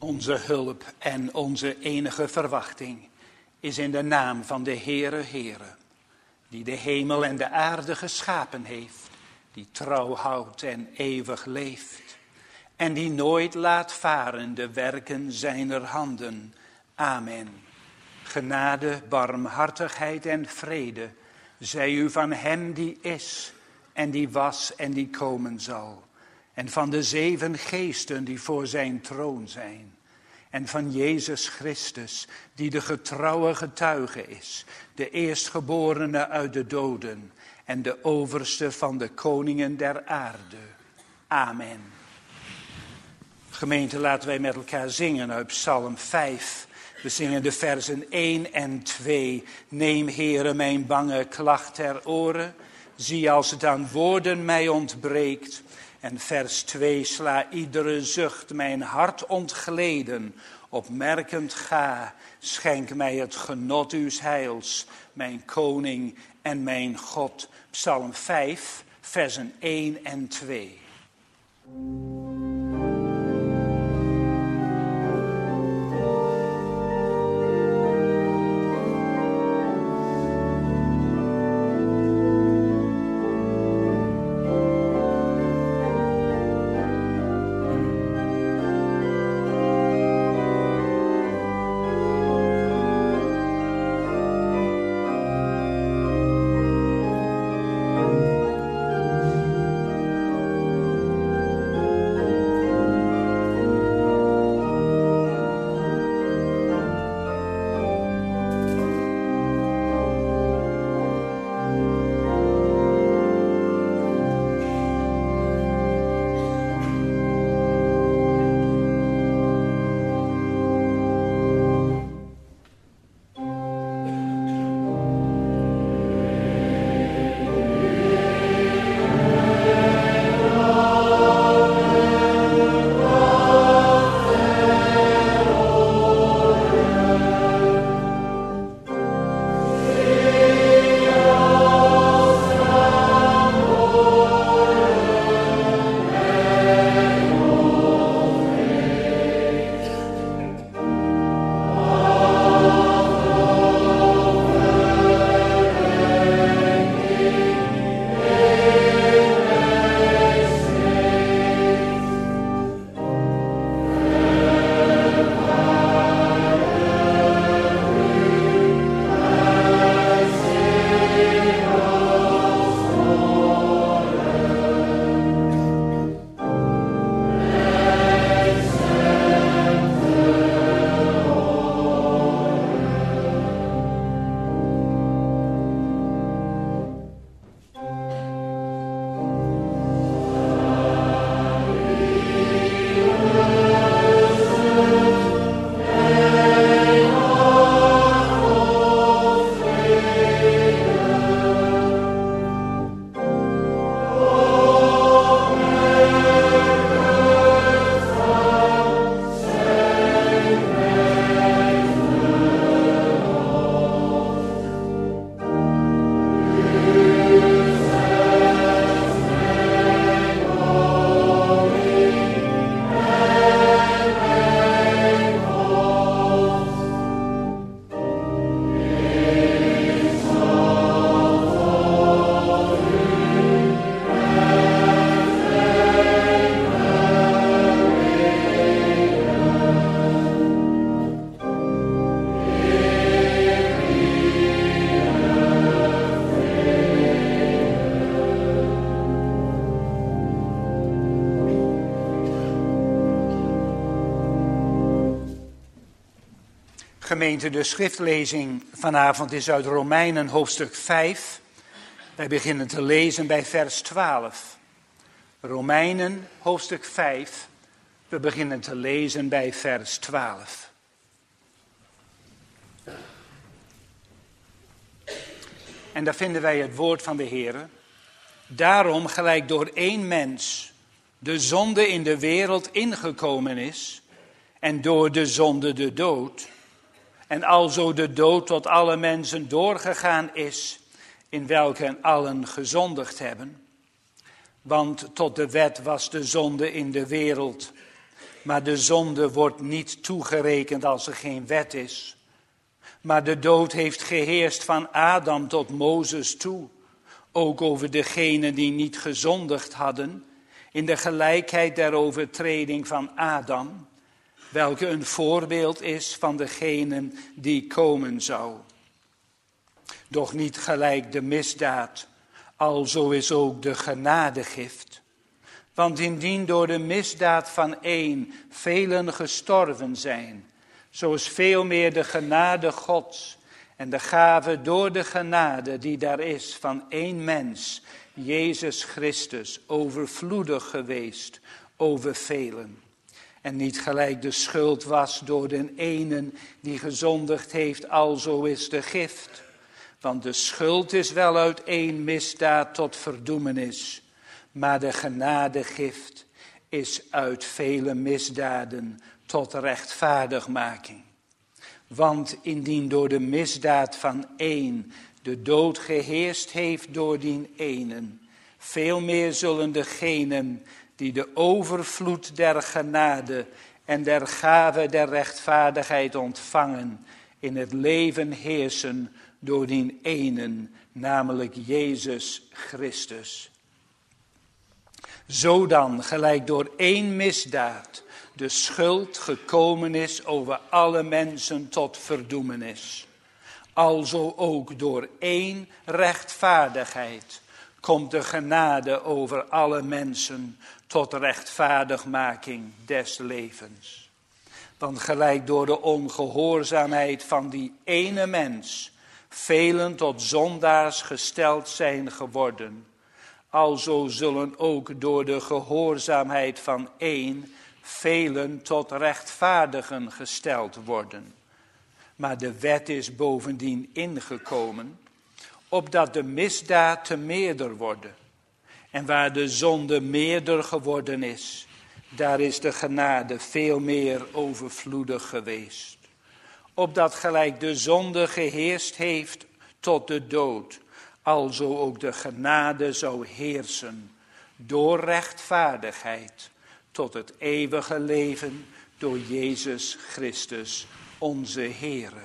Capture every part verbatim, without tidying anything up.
Onze hulp en onze enige verwachting is in de naam van de Heere Heere, die de hemel en de aarde geschapen heeft, die trouw houdt en eeuwig leeft, en die nooit laat varen de werken zijner handen. Amen. Genade, barmhartigheid en vrede zij u van hem die is en die was en die komen zal, en van de zeven geesten die voor zijn troon zijn, en van Jezus Christus, die de getrouwe getuige is, de eerstgeborene uit de doden en de overste van de koningen der aarde. Amen. Gemeente, laten wij met elkaar zingen uit Psalm vijf. We zingen de versen één en twee. Neem, Heere, mijn bange klacht ter oren. Zie als het aan woorden mij ontbreekt. En vers twee, sla iedere zucht mijn hart ontgleden. Opmerkend ga, schenk mij het genot uws heils, mijn koning en mijn God. Psalm vijf, versen één en twee. Gemeente, de schriftlezing vanavond is uit Romeinen hoofdstuk vijf. Wij beginnen te lezen bij vers twaalf. Romeinen hoofdstuk vijf. We beginnen te lezen bij vers twaalf. En daar vinden wij het woord van de Heer. Daarom, gelijk door één mens de zonde in de wereld ingekomen is, en door de zonde de dood, en alzo de dood tot alle mensen doorgegaan is, in welke allen gezondigd hebben. Want tot de wet was de zonde in de wereld. Maar de zonde wordt niet toegerekend als er geen wet is. Maar de dood heeft geheerst van Adam tot Mozes toe. Ook over degenen die niet gezondigd hadden, in de gelijkheid der overtreding van Adam, welke een voorbeeld is van degenen die komen zou. Doch niet gelijk de misdaad, alzo is ook de genadegift. Want indien door de misdaad van één velen gestorven zijn, zo is veel meer de genade Gods en de gave door de genade die daar is van één mens, Jezus Christus, overvloedig geweest over velen. En niet gelijk de schuld was door den enen die gezondigd heeft, alzo is de gift. Want de schuld is wel uit één misdaad tot verdoemenis, maar de genadegift is uit vele misdaden tot rechtvaardigmaking. Want indien door de misdaad van één de dood geheerst heeft door die enen, veel meer zullen degenen die de overvloed der genade en der gave der rechtvaardigheid ontvangen, in het leven heersen door die enen, namelijk Jezus Christus. Zo dan, gelijk door één misdaad, de schuld gekomen is over alle mensen tot verdoemenis. Alzo ook door één rechtvaardigheid komt de genade over alle mensen tot rechtvaardigmaking des levens. Want gelijk door de ongehoorzaamheid van die ene mens velen tot zondaars gesteld zijn geworden, alzo zullen ook door de gehoorzaamheid van één velen tot rechtvaardigen gesteld worden. Maar de wet is bovendien ingekomen, opdat de misdaad te meerder worden. En waar de zonde meerder geworden is, daar is de genade veel meer overvloedig geweest. Opdat gelijk de zonde geheerst heeft tot de dood, alzo ook de genade zou heersen door rechtvaardigheid tot het eeuwige leven door Jezus Christus, onze Heere.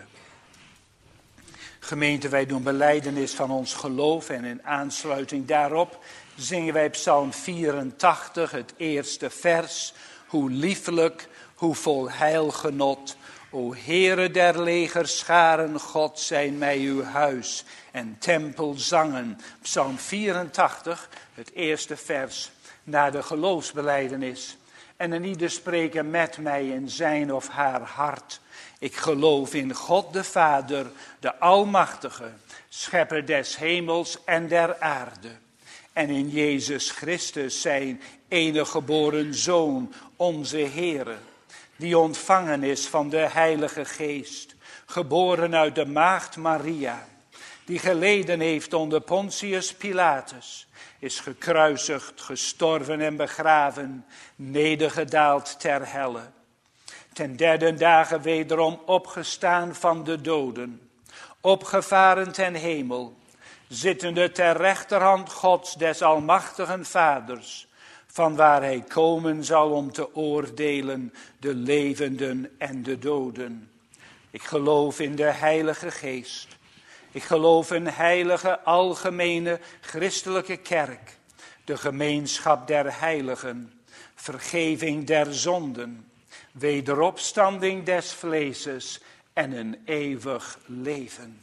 Gemeente, wij doen belijdenis van ons geloof en in aansluiting daarop zingen wij Psalm vierentachtig, het eerste vers. Hoe liefelijk, hoe vol heilgenot, o Heere der legerscharen, God zijn mij uw huis en tempel zangen. Psalm vierentachtig, het eerste vers, naar de geloofsbelijdenis. En een ieder spreken met mij in zijn of haar hart. Ik geloof in God de Vader, de Almachtige, schepper des hemels en der aarde. En in Jezus Christus zijn enige geboren Zoon, onze Heere, die ontvangen is van de Heilige Geest, geboren uit de maagd Maria, die geleden heeft onder Pontius Pilatus, is gekruisigd, gestorven en begraven, nedergedaald ter helle. Ten derde dagen wederom opgestaan van de doden, opgevaren ten hemel, zittende ter rechterhand Gods des almachtigen Vaders, vanwaar hij komen zal om te oordelen de levenden en de doden. Ik geloof in de Heilige Geest. Ik geloof in heilige, algemene, christelijke kerk, de gemeenschap der heiligen, vergeving der zonden, wederopstanding des vleeses en een eeuwig leven.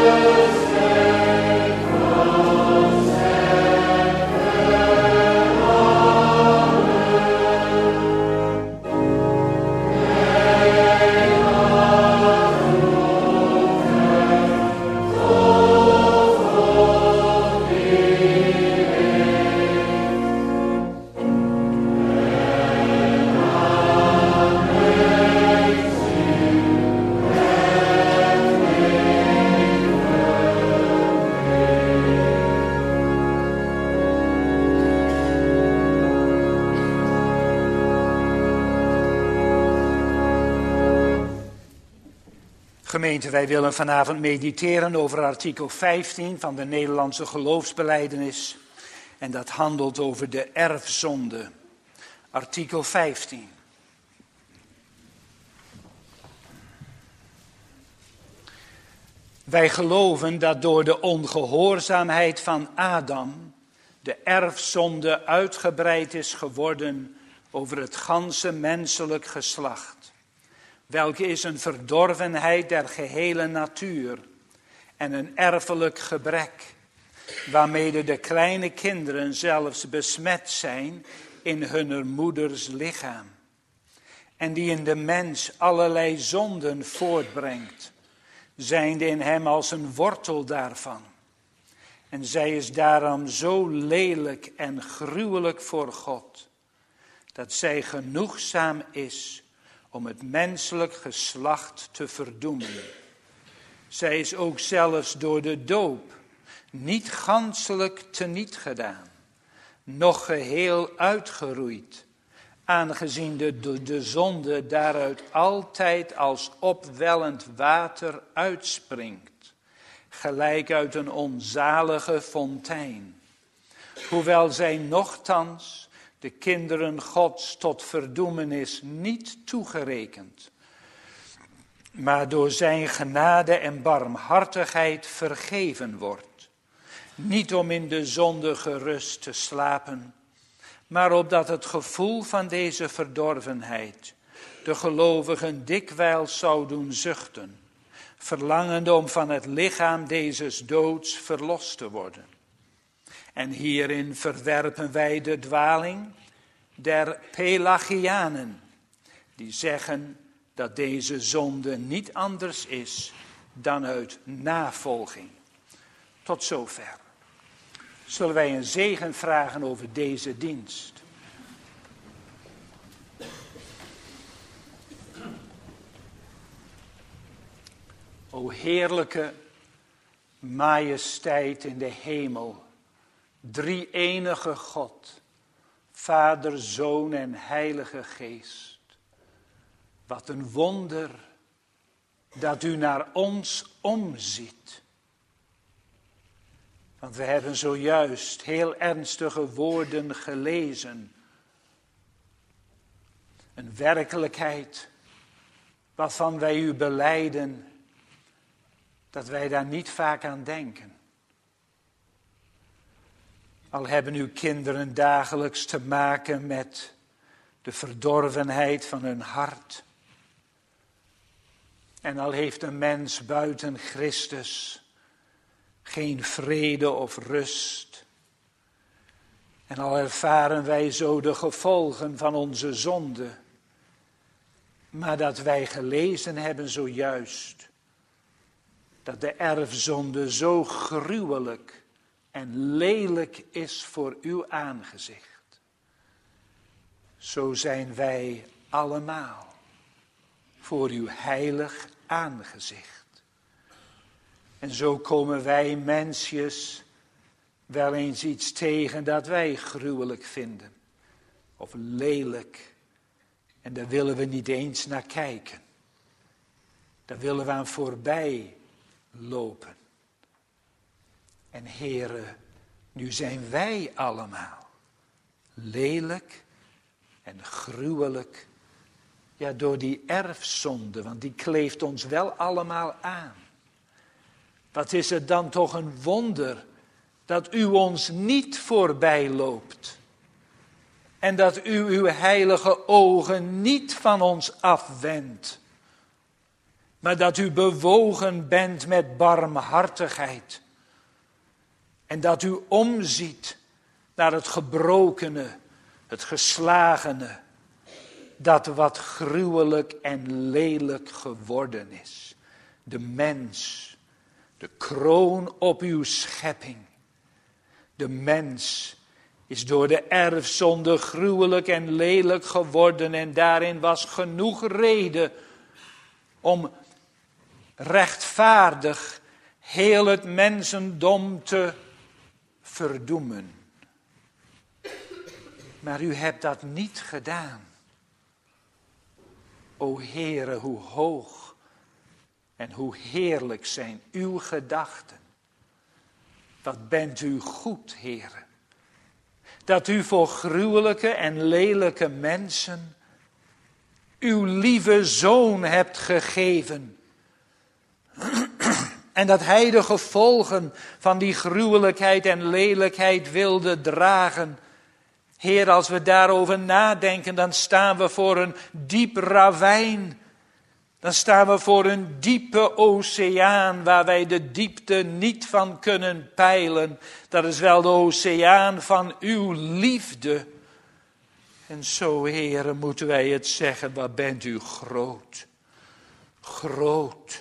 Gemeente, wij willen vanavond mediteren over artikel vijftien van de Nederlandse geloofsbelijdenis. En dat handelt over de erfzonde. Artikel vijftien. Wij geloven dat door de ongehoorzaamheid van Adam de erfzonde uitgebreid is geworden over het ganse menselijk geslacht. Welke is een verdorvenheid der gehele natuur en een erfelijk gebrek, waarmee de kleine kinderen zelfs besmet zijn in hunner moeders lichaam. En die in de mens allerlei zonden voortbrengt, zijnde in hem als een wortel daarvan. En zij is daarom zo lelijk en gruwelijk voor God, dat zij genoegzaam is om het menselijk geslacht te verdoemen. Zij is ook zelfs door de doop niet ganselijk teniet gedaan, noch geheel uitgeroeid, aangezien de, de, de zonde daaruit altijd als opwellend water uitspringt, gelijk uit een onzalige fontein. Hoewel zij nochtans de kinderen Gods tot verdoemenis niet toegerekend, maar door zijn genade en barmhartigheid vergeven wordt. Niet om in de zonde gerust te slapen, maar opdat het gevoel van deze verdorvenheid de gelovigen dikwijls zou doen zuchten, verlangende om van het lichaam dezes doods verlost te worden. En hierin verwerpen wij de dwaling der Pelagianen, die zeggen dat deze zonde niet anders is dan uit navolging. Tot zover. Zullen wij een zegen vragen over deze dienst? O heerlijke majesteit in de hemel, drie-enige God, Vader, Zoon en Heilige Geest. Wat een wonder dat u naar ons omziet. Want we hebben zojuist heel ernstige woorden gelezen. Een werkelijkheid waarvan wij u belijden dat wij daar niet vaak aan denken. Al hebben uw kinderen dagelijks te maken met de verdorvenheid van hun hart. En al heeft een mens buiten Christus geen vrede of rust. En al ervaren wij zo de gevolgen van onze zonde. Maar dat wij gelezen hebben zojuist, dat de erfzonde zo gruwelijk en lelijk is voor uw aangezicht. Zo zijn wij allemaal voor uw heilig aangezicht. En zo komen wij mensjes wel eens iets tegen dat wij gruwelijk vinden. Of lelijk. En daar willen we niet eens naar kijken. Daar willen we aan voorbij lopen. En Heere, nu zijn wij allemaal lelijk en gruwelijk. Ja, door die erfzonde, want die kleeft ons wel allemaal aan. Wat is het dan toch een wonder dat u ons niet voorbij loopt. En dat u uw heilige ogen niet van ons afwendt. maar dat u bewogen bent met barmhartigheid. En dat u omziet naar het gebrokene, het geslagene, dat wat gruwelijk en lelijk geworden is. De mens, de kroon op uw schepping. De mens is door de erfzonde gruwelijk en lelijk geworden en daarin was genoeg reden om rechtvaardig heel het mensendom te verdoemen. Maar u hebt dat niet gedaan. O Heere, hoe hoog en hoe heerlijk zijn uw gedachten. Wat bent u goed, Heere. Dat u voor gruwelijke en lelijke mensen uw lieve zoon hebt gegeven. En dat hij de gevolgen van die gruwelijkheid en lelijkheid wilde dragen. Heer, als we daarover nadenken, dan staan we voor een diep ravijn. Dan staan we voor een diepe oceaan waar wij de diepte niet van kunnen peilen. Dat is wel de oceaan van uw liefde. En zo, Heere, moeten wij het zeggen, wat bent u groot. Groot.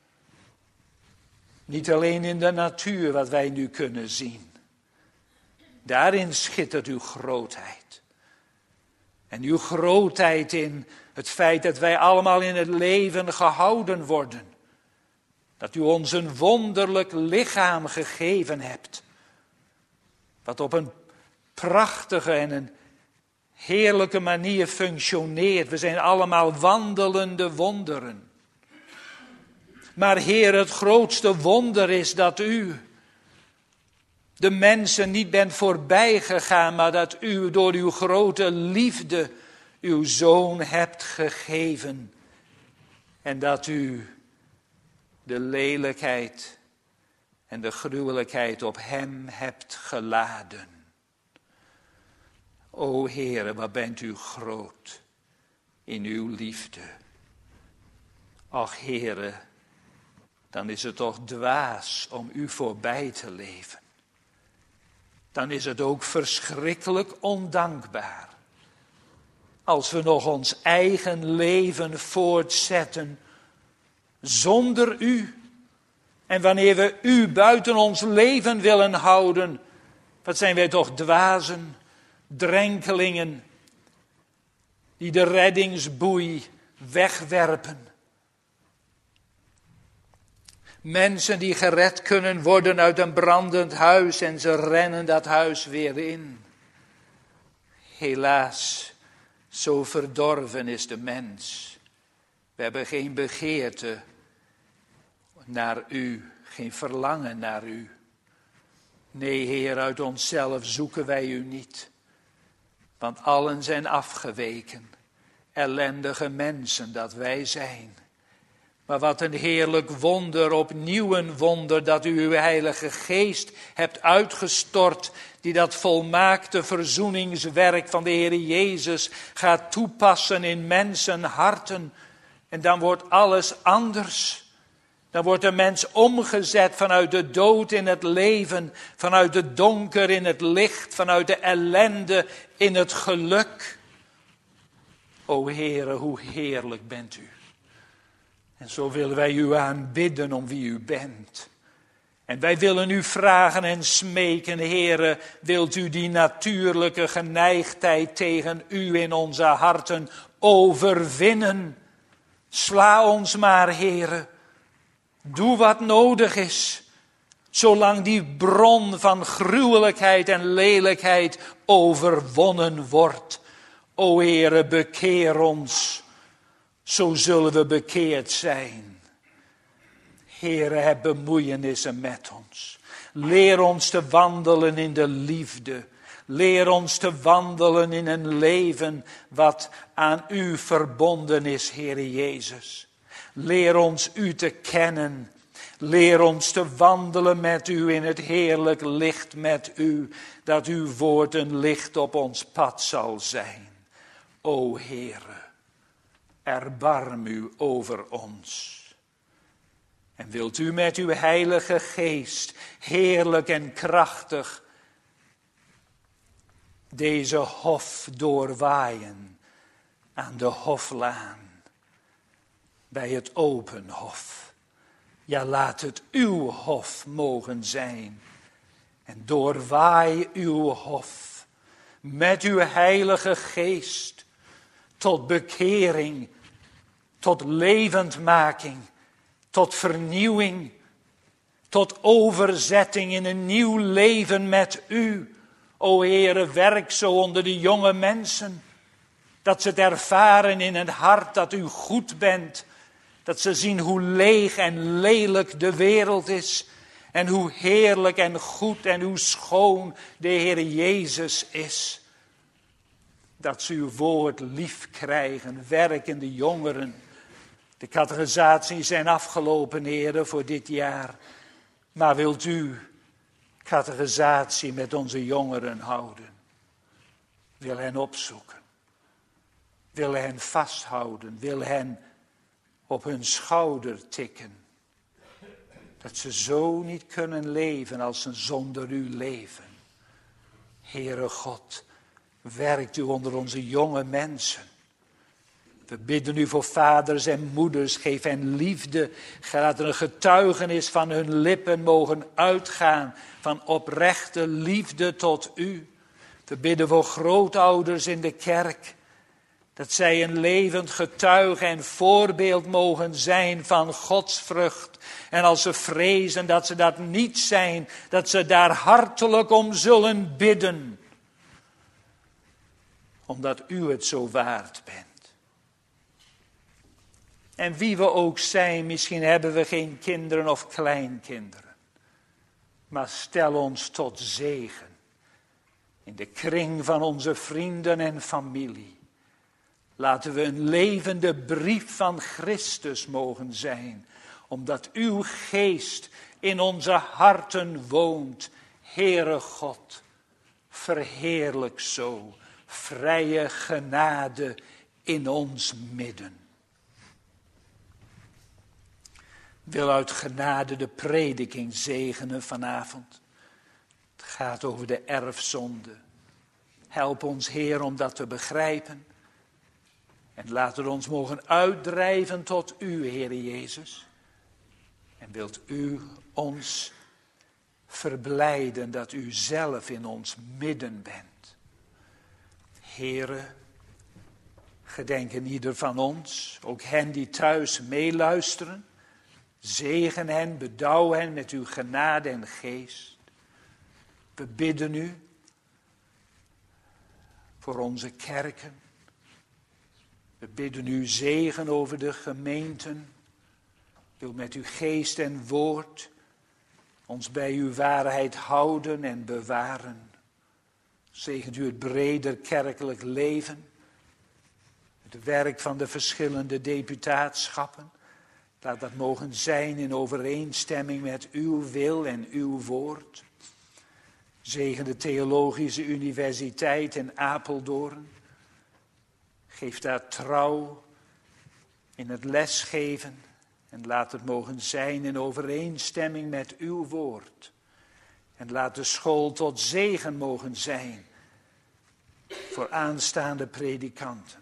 Niet alleen in de natuur wat wij nu kunnen zien. Daarin schittert uw grootheid. En uw grootheid in het feit dat wij allemaal in het leven gehouden worden. Dat u ons een wonderlijk lichaam gegeven hebt. Wat op een prachtige en een heerlijke manier functioneert. We zijn allemaal wandelende wonderen. Maar Heer, het grootste wonder is dat u de mensen niet bent voorbij gegaan, maar dat u door uw grote liefde uw zoon hebt gegeven. En dat u de lelijkheid en de gruwelijkheid op hem hebt geladen. O Heere, wat bent u groot in uw liefde. Ach Heere, dan is het toch dwaas om u voorbij te leven. Dan is het ook verschrikkelijk ondankbaar. Als we nog ons eigen leven voortzetten zonder u. En wanneer we u buiten ons leven willen houden, wat zijn wij toch dwazen, drenkelingen, die de reddingsboei wegwerpen. Mensen die gered kunnen worden uit een brandend huis en ze rennen dat huis weer in. Helaas, zo verdorven is de mens. We hebben geen begeerte naar u, geen verlangen naar u. Nee, Heer, uit onszelf zoeken wij u niet. Want allen zijn afgeweken, ellendige mensen dat wij zijn. Maar wat een heerlijk wonder, opnieuw een wonder, dat u uw Heilige Geest hebt uitgestort, die dat volmaakte verzoeningswerk van de Heer Jezus gaat toepassen in mensenharten. En dan wordt alles anders. Dan wordt de mens omgezet vanuit de dood in het leven, vanuit het donker in het licht, vanuit de ellende in het geluk. O Heere, hoe heerlijk bent u. En zo willen wij u aanbidden om wie u bent. En wij willen u vragen en smeken, Heere, wilt u die natuurlijke geneigdheid tegen u in onze harten overwinnen? Sla ons maar, Heere. Doe wat nodig is, zolang die bron van gruwelijkheid en lelijkheid overwonnen wordt. O Heere, bekeer ons, zo zullen we bekeerd zijn. Heere, heb bemoeienissen met ons. Leer ons te wandelen in de liefde. Leer ons te wandelen in een leven wat aan u verbonden is, Heere Jezus. Leer ons u te kennen. Leer ons te wandelen met u in het heerlijk licht met u. Dat uw woord een licht op ons pad zal zijn. O Heere, erbarm u over ons. En wilt u met uw heilige geest heerlijk en krachtig deze hof doorwaaien aan de hoflaan, bij het open hof. Ja, laat het uw hof mogen zijn. En doorwaai uw hof met uw heilige geest tot bekering, tot levendmaking, tot vernieuwing, tot overzetting in een nieuw leven met u. O Heere, werk zo onder de jonge mensen, dat ze het ervaren in het hart dat u goed bent. Dat ze zien hoe leeg en lelijk de wereld is. En hoe heerlijk en goed en hoe schoon de Heer Jezus is. Dat ze uw woord lief krijgen, werkende jongeren. De catechisaties zijn afgelopen, Heer, voor dit jaar. Maar wilt u catechisatie met onze jongeren houden? Wil hen opzoeken. Wil hen vasthouden. Wil hen op hun schouder tikken. Dat ze zo niet kunnen leven als ze zonder u leven. Heere God, werkt u onder onze jonge mensen. We bidden u voor vaders en moeders, geef hen liefde. Laat er een getuigenis van hun lippen mogen uitgaan van oprechte liefde tot u. We bidden voor grootouders in de kerk. Dat zij een levend getuige en voorbeeld mogen zijn van godsvrucht. En als ze vrezen dat ze dat niet zijn, dat ze daar hartelijk om zullen bidden. Omdat u het zo waard bent. En wie we ook zijn, misschien hebben we geen kinderen of kleinkinderen. Maar stel ons tot zegen. In de kring van onze vrienden en familie. Laten we een levende brief van Christus mogen zijn. Omdat uw geest in onze harten woont. Heere God, verheerlijk zo vrije genade in ons midden. Ik wil uit genade de prediking zegenen vanavond. Het gaat over de erfzonde. Help ons, Heer, om dat te begrijpen. En laat het ons mogen uitdrijven tot u, Heere Jezus. En wilt u ons verblijden dat u zelf in ons midden bent. Heere, gedenk aan ieder van ons, ook hen die thuis meeluisteren. Zegen hen, bedouw hen met uw genade en geest. We bidden u voor onze kerken. We bidden u zegen over de gemeenten. Wil met uw geest en woord ons bij uw waarheid houden en bewaren. Zegent u het breder kerkelijk leven. Het werk van de verschillende deputaatschappen. Laat dat mogen zijn in overeenstemming met uw wil en uw woord. Zegen de Theologische Universiteit in Apeldoorn. Geef daar trouw in het lesgeven. En laat het mogen zijn in overeenstemming met uw woord. En laat de school tot zegen mogen zijn voor aanstaande predikanten.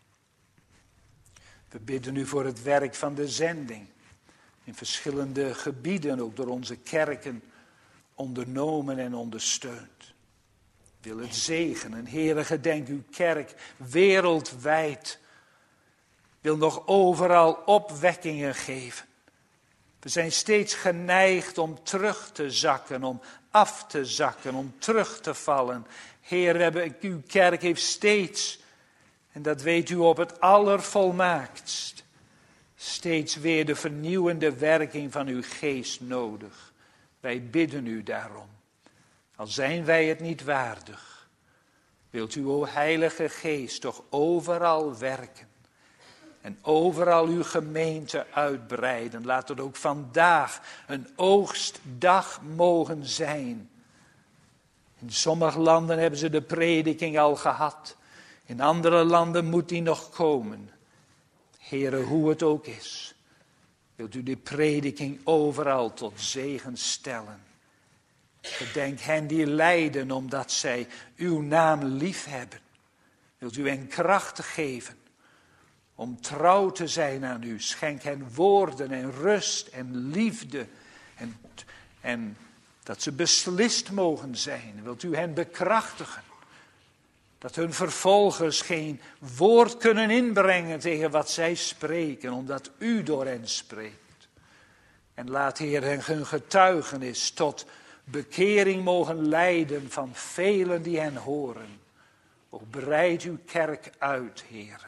We bidden u voor het werk van de zending. In verschillende gebieden, ook door onze kerken, ondernomen en ondersteund. Wil het zegenen. Heere, gedenk uw kerk wereldwijd. Wil nog overal opwekkingen geven. We zijn steeds geneigd om terug te zakken, om af te zakken, om terug te vallen. Heer, we hebben, uw kerk heeft steeds, en dat weet u op het allervolmaaktst, steeds weer de vernieuwende werking van uw geest nodig. Wij bidden u daarom. Al zijn wij het niet waardig, wilt u, o Heilige Geest, toch overal werken. En overal uw gemeente uitbreiden. Laat het ook vandaag een oogstdag mogen zijn. In sommige landen hebben ze de prediking al gehad. In andere landen moet die nog komen. Heere, hoe het ook is. Wilt u de prediking overal tot zegen stellen. Gedenk hen die lijden omdat zij uw naam lief hebben. Wilt u hen krachten geven om trouw te zijn aan u. Schenk hen woorden en rust en liefde. En, en dat ze beslist mogen zijn. Wilt u hen bekrachtigen. Dat hun vervolgers geen woord kunnen inbrengen tegen wat zij spreken. Omdat u door hen spreekt. En laat Heer hun getuigenis tot bekering mogen leiden van velen die hen horen. Ook breid uw kerk uit, Heer.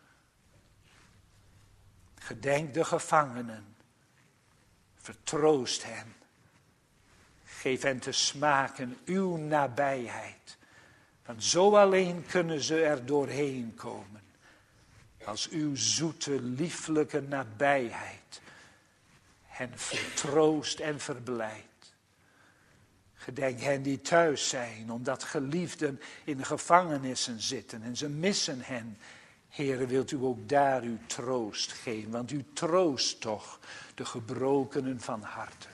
Gedenk de gevangenen. Vertroost hen. Geef hen te smaken uw nabijheid. Want zo alleen kunnen ze er doorheen komen. Als uw zoete, lieflijke nabijheid hen vertroost en verblijdt. Gedenk hen die thuis zijn, omdat geliefden in gevangenissen zitten en ze missen hen. Heere, wilt u ook daar uw troost geven, want u troost toch de gebrokenen van harte.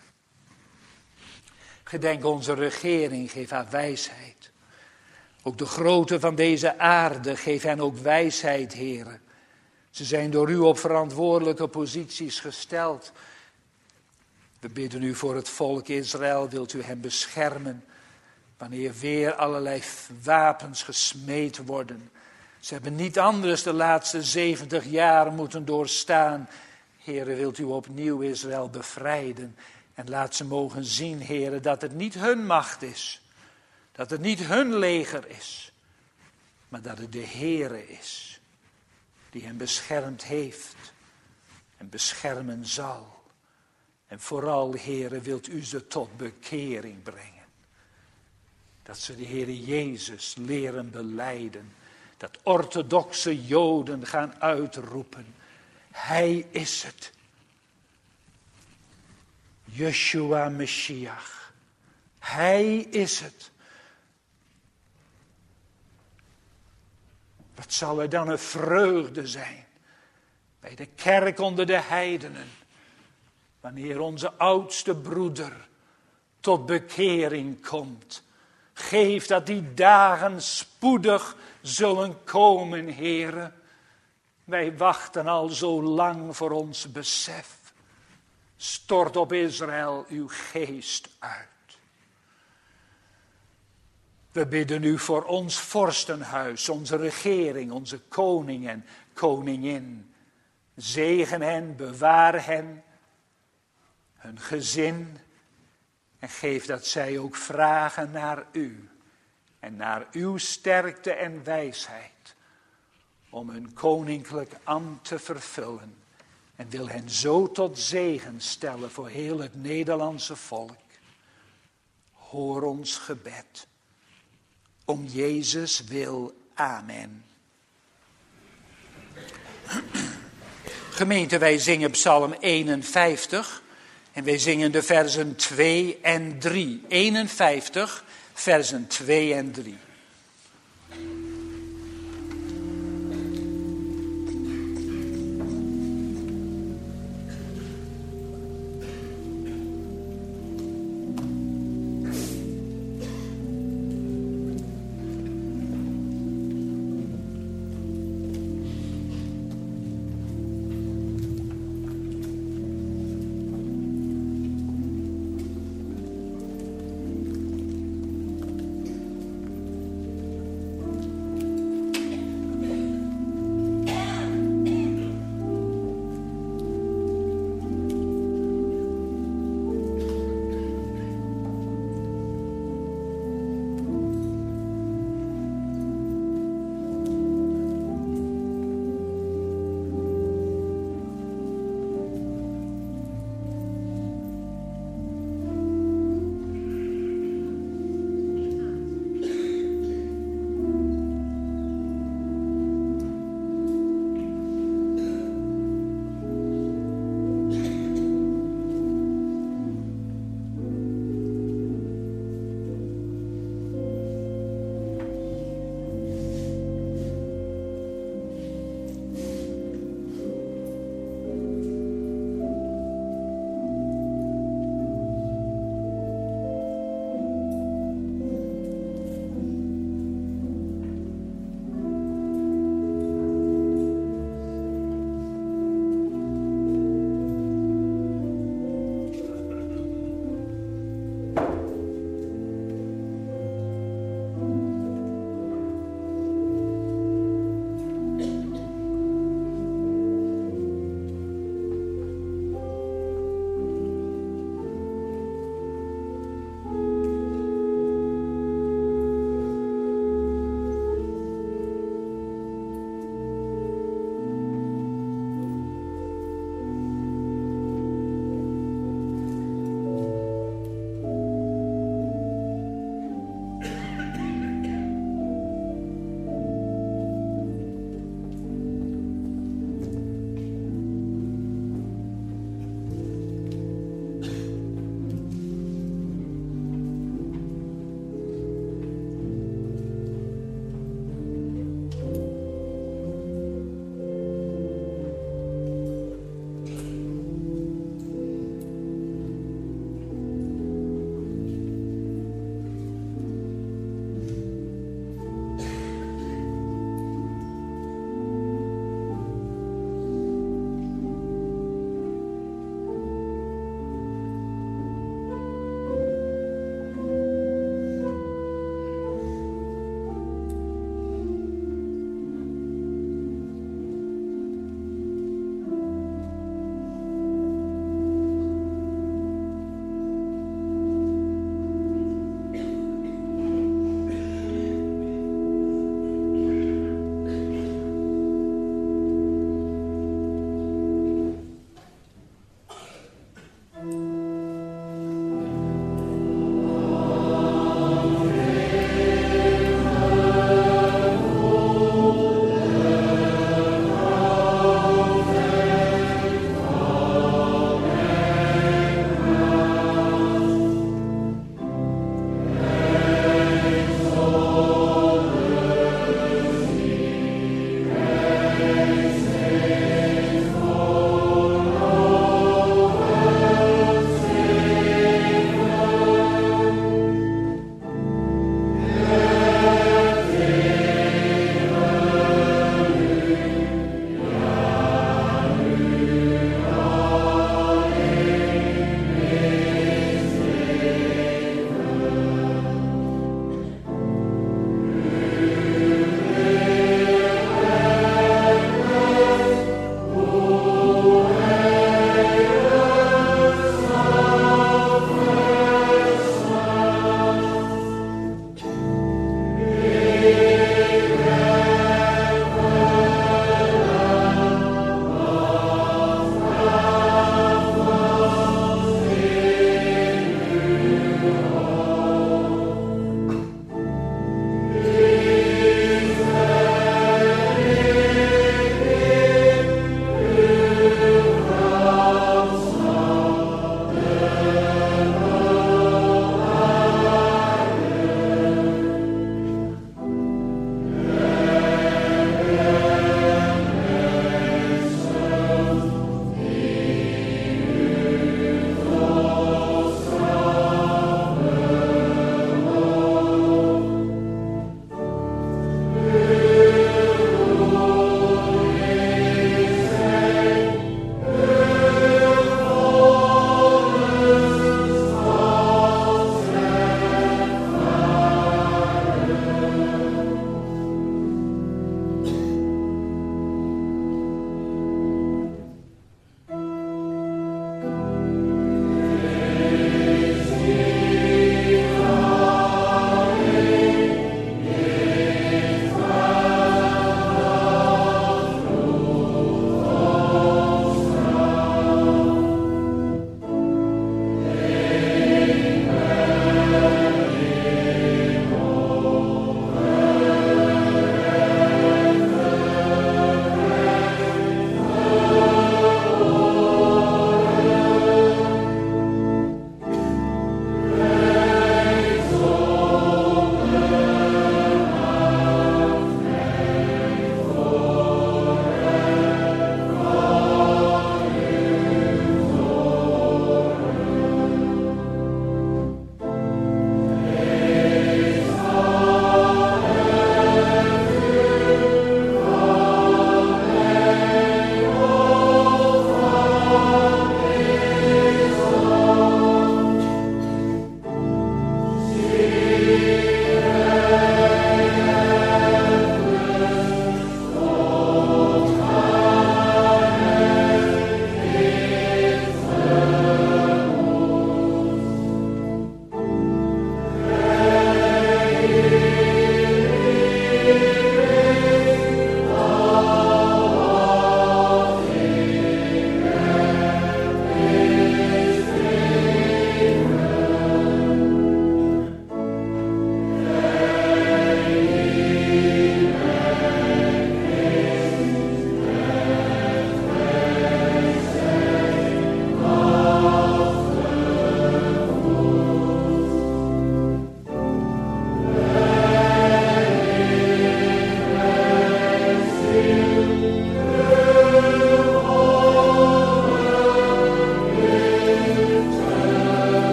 Gedenk onze regering, geef haar wijsheid. Ook de groten van deze aarde, geef hen ook wijsheid, Heere. Ze zijn door u op verantwoordelijke posities gesteld. We bidden u voor het volk Israël, wilt u hen beschermen, wanneer weer allerlei wapens gesmeed worden. Ze hebben niet anders de laatste zeventig jaar moeten doorstaan. Heere, wilt u opnieuw Israël bevrijden en laat ze mogen zien, Heere, dat het niet hun macht is, dat het niet hun leger is, maar dat het de Heere is, die hen beschermd heeft en beschermen zal. En vooral, Heere, wilt u ze tot bekering brengen. Dat ze de Heere Jezus leren belijden. Dat orthodoxe Joden gaan uitroepen. Hij is het. Yeshua Meshiach. Hij is het. Wat zal er dan een vreugde zijn bij de kerk onder de heidenen. Wanneer onze oudste broeder tot bekering komt. Geef dat die dagen spoedig zullen komen, Heere. Wij wachten al zo lang voor ons besef. Stort op Israël uw geest uit. We bidden u voor ons vorstenhuis, onze regering, onze koning en koningin. Zegen hen, bewaar hen. Hun gezin en geef dat zij ook vragen naar u en naar uw sterkte en wijsheid om hun koninklijk ambt te vervullen en wil hen zo tot zegen stellen voor heel het Nederlandse volk. Hoor ons gebed. Om Jezus wil. Amen. Gemeente, wij zingen Psalm eenenvijftig. En wij zingen de versen twee en drie. eenenvijftig, versen twee en drie.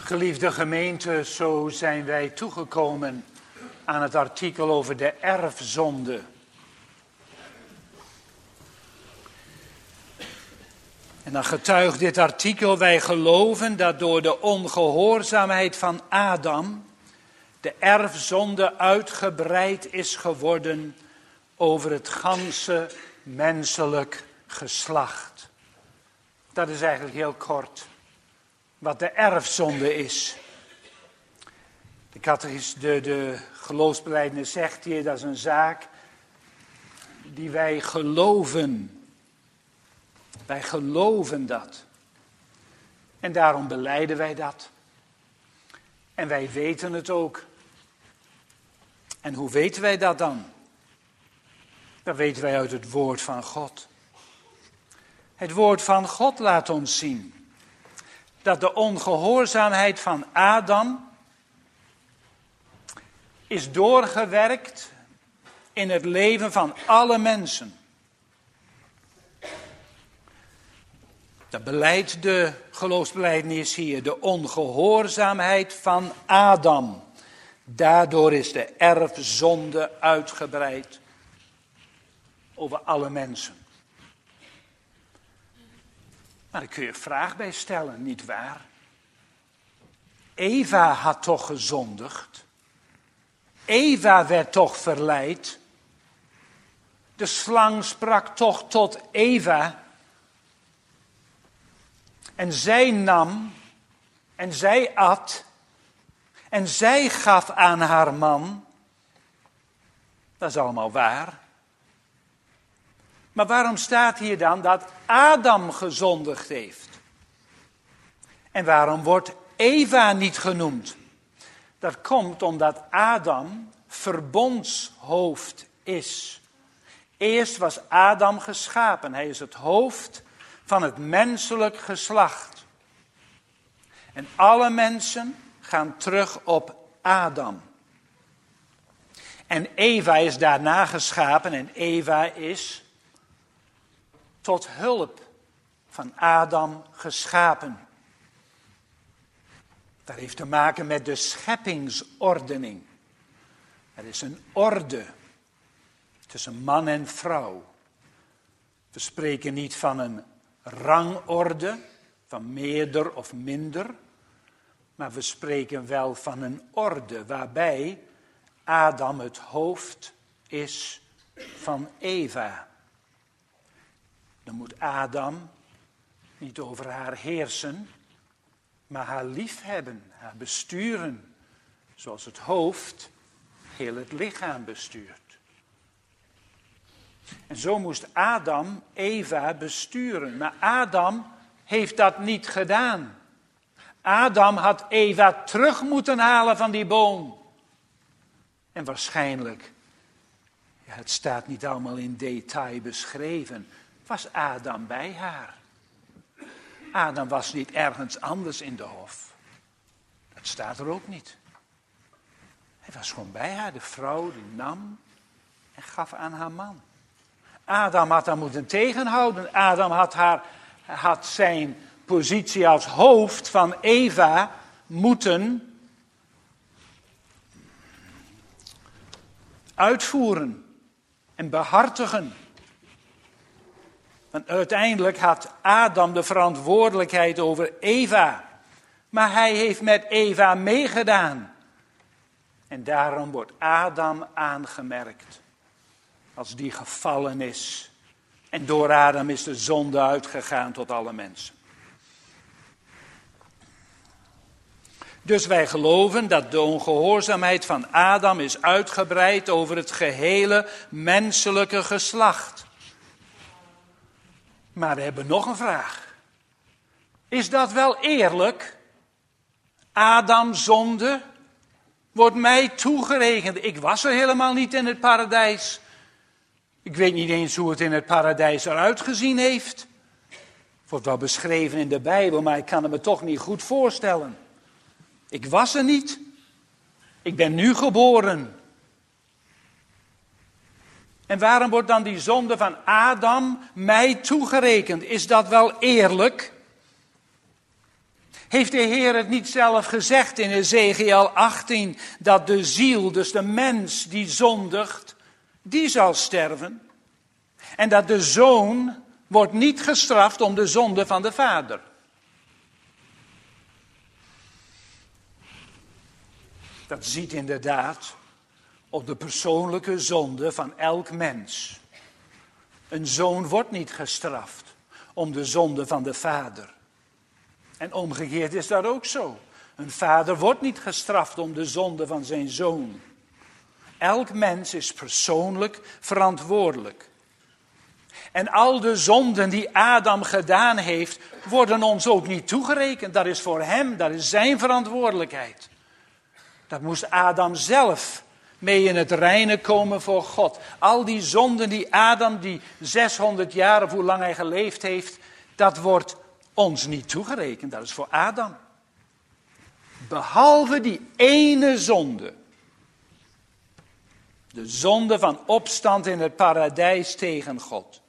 Geliefde gemeente, zo zijn wij toegekomen aan het artikel over de erfzonde. En dan getuigt dit artikel, wij geloven dat door de ongehoorzaamheid van Adam de erfzonde uitgebreid is geworden over het ganse menselijk geslacht. Dat is eigenlijk heel kort wat de erfzonde is. De catechis, de, de geloofsbelijdenis zegt hier, dat is een zaak die wij geloven. Wij geloven dat. En daarom belijden wij dat. En wij weten het ook. En hoe weten wij dat dan? Dat weten wij uit het woord van God. Het woord van God laat ons zien dat de ongehoorzaamheid van Adam is doorgewerkt in het leven van alle mensen. Dat beleidt de geloofsbelijdenis hier, de ongehoorzaamheid van Adam. Daardoor is de erfzonde uitgebreid over alle mensen. Maar daar kun je een vraag bij stellen, nietwaar? Eva had toch gezondigd? Eva werd toch verleid? De slang sprak toch tot Eva? En zij nam, en zij at, en zij gaf aan haar man. Dat is allemaal waar. Maar waarom staat hier dan dat Adam gezondigd heeft? En waarom wordt Eva niet genoemd? Dat komt omdat Adam verbondshoofd is. Eerst was Adam geschapen. Hij is het hoofd van het menselijk geslacht. En alle mensen gaan terug op Adam. En Eva is daarna geschapen en Eva is tot hulp van Adam geschapen. Dat heeft te maken met de scheppingsordening. Er is een orde tussen man en vrouw. We spreken niet van een rangorde, van meerder of minder, maar we spreken wel van een orde waarbij Adam het hoofd is van Eva. Dan moet Adam niet over haar heersen, maar haar liefhebben, haar besturen, zoals het hoofd heel het lichaam bestuurt. En zo moest Adam Eva besturen, maar Adam heeft dat niet gedaan. Adam had Eva terug moeten halen van die boom. En waarschijnlijk, ja, het staat niet allemaal in detail beschreven, was Adam bij haar. Adam was niet ergens anders in de hof. Dat staat er ook niet. Hij was gewoon bij haar, de vrouw die nam en gaf aan haar man. Adam had haar moeten tegenhouden. Adam had, haar, had zijn positie als hoofd van Eva moeten uitvoeren en behartigen. Want uiteindelijk had Adam de verantwoordelijkheid over Eva. Maar hij heeft met Eva meegedaan. En daarom wordt Adam aangemerkt als die gevallen is. En door Adam is de zonde uitgegaan tot alle mensen. Dus wij geloven dat de ongehoorzaamheid van Adam is uitgebreid over het gehele menselijke geslacht. Maar we hebben nog een vraag. Is dat wel eerlijk? Adam zonde wordt mij toegerekend. Ik was er helemaal niet in het paradijs. Ik weet niet eens hoe het in het paradijs eruit gezien heeft. Het wordt wel beschreven in de Bijbel, maar ik kan het me toch niet goed voorstellen. Ik was er niet. Ik ben nu geboren. En waarom wordt dan die zonde van Adam mij toegerekend? Is dat wel eerlijk? Heeft de Heer het niet zelf gezegd in Ezekiel achttien, dat de ziel, dus de mens die zondigt, die zal sterven? En dat de zoon wordt niet gestraft om de zonde van de vader. Dat ziet inderdaad op de persoonlijke zonde van elk mens. Een zoon wordt niet gestraft om de zonde van de vader. En omgekeerd is dat ook zo. Een vader wordt niet gestraft om de zonde van zijn zoon. Elk mens is persoonlijk verantwoordelijk. En al de zonden die Adam gedaan heeft, worden ons ook niet toegerekend. Dat is voor hem, dat is zijn verantwoordelijkheid. Dat moest Adam zelf mee in het reine komen voor God. Al die zonden die Adam, die zeshonderd jaar of hoe lang hij geleefd heeft, dat wordt ons niet toegerekend. Dat is voor Adam. Behalve die ene zonde. De zonde van opstand in het paradijs tegen God.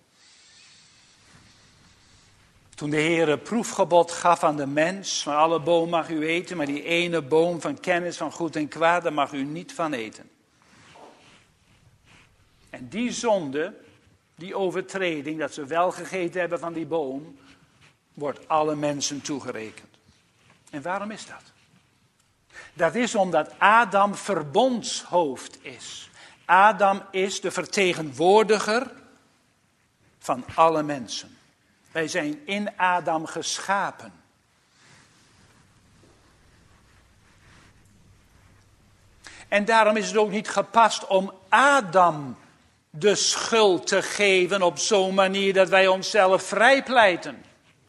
Toen de Heer een proefgebod gaf aan de mens, van alle boom mag u eten, maar die ene boom van kennis van goed en kwaad, daar mag u niet van eten. En die zonde, die overtreding, dat ze wel gegeten hebben van die boom, wordt alle mensen toegerekend. En waarom is dat? Dat is omdat Adam verbondshoofd is. Adam is de vertegenwoordiger van alle mensen. Wij zijn in Adam geschapen. En daarom is het ook niet gepast om Adam de schuld te geven op zo'n manier dat wij onszelf vrijpleiten.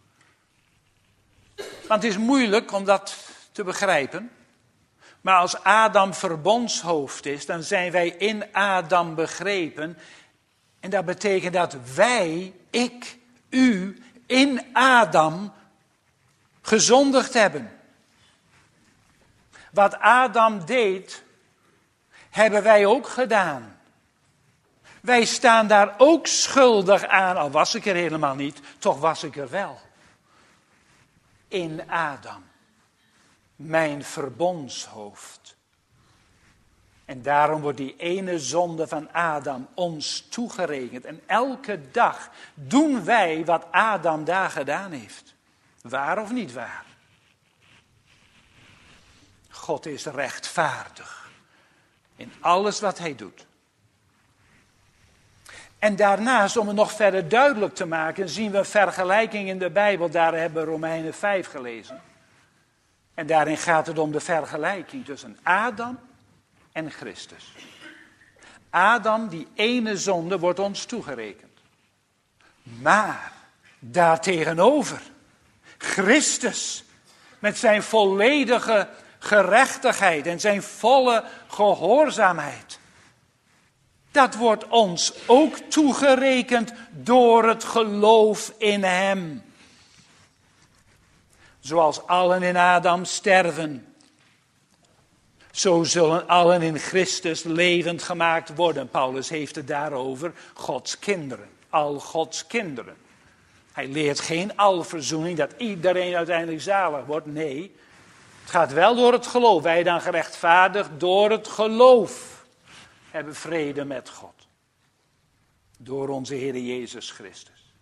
Want het is moeilijk om dat te begrijpen. Maar als Adam verbondshoofd is, dan zijn wij in Adam begrepen. En dat betekent dat wij, ik, u, in Adam gezondigd hebben. Wat Adam deed, hebben wij ook gedaan. Wij staan daar ook schuldig aan, al was ik er helemaal niet, toch was ik er wel. In Adam, mijn verbondshoofd. En daarom wordt die ene zonde van Adam ons toegerekend. En elke dag doen wij wat Adam daar gedaan heeft. Waar of niet waar? God is rechtvaardig in alles wat hij doet. En daarnaast, om het nog verder duidelijk te maken, zien we een vergelijking in de Bijbel. Daar hebben we Romeinen vijf gelezen. En daarin gaat het om de vergelijking tussen Adam en Christus. Adam, die ene zonde, wordt ons toegerekend. Maar daartegenover, Christus, met zijn volledige gerechtigheid en zijn volle gehoorzaamheid. Dat wordt ons ook toegerekend door het geloof in hem. Zoals allen in Adam sterven, zo zullen allen in Christus levend gemaakt worden. Paulus heeft het daarover, Gods kinderen, al Gods kinderen. Hij leert geen alverzoening, dat iedereen uiteindelijk zalig wordt. Nee, het gaat wel door het geloof. Wij dan gerechtvaardigd door het geloof hebben vrede met God. Door onze Heer Jezus Christus.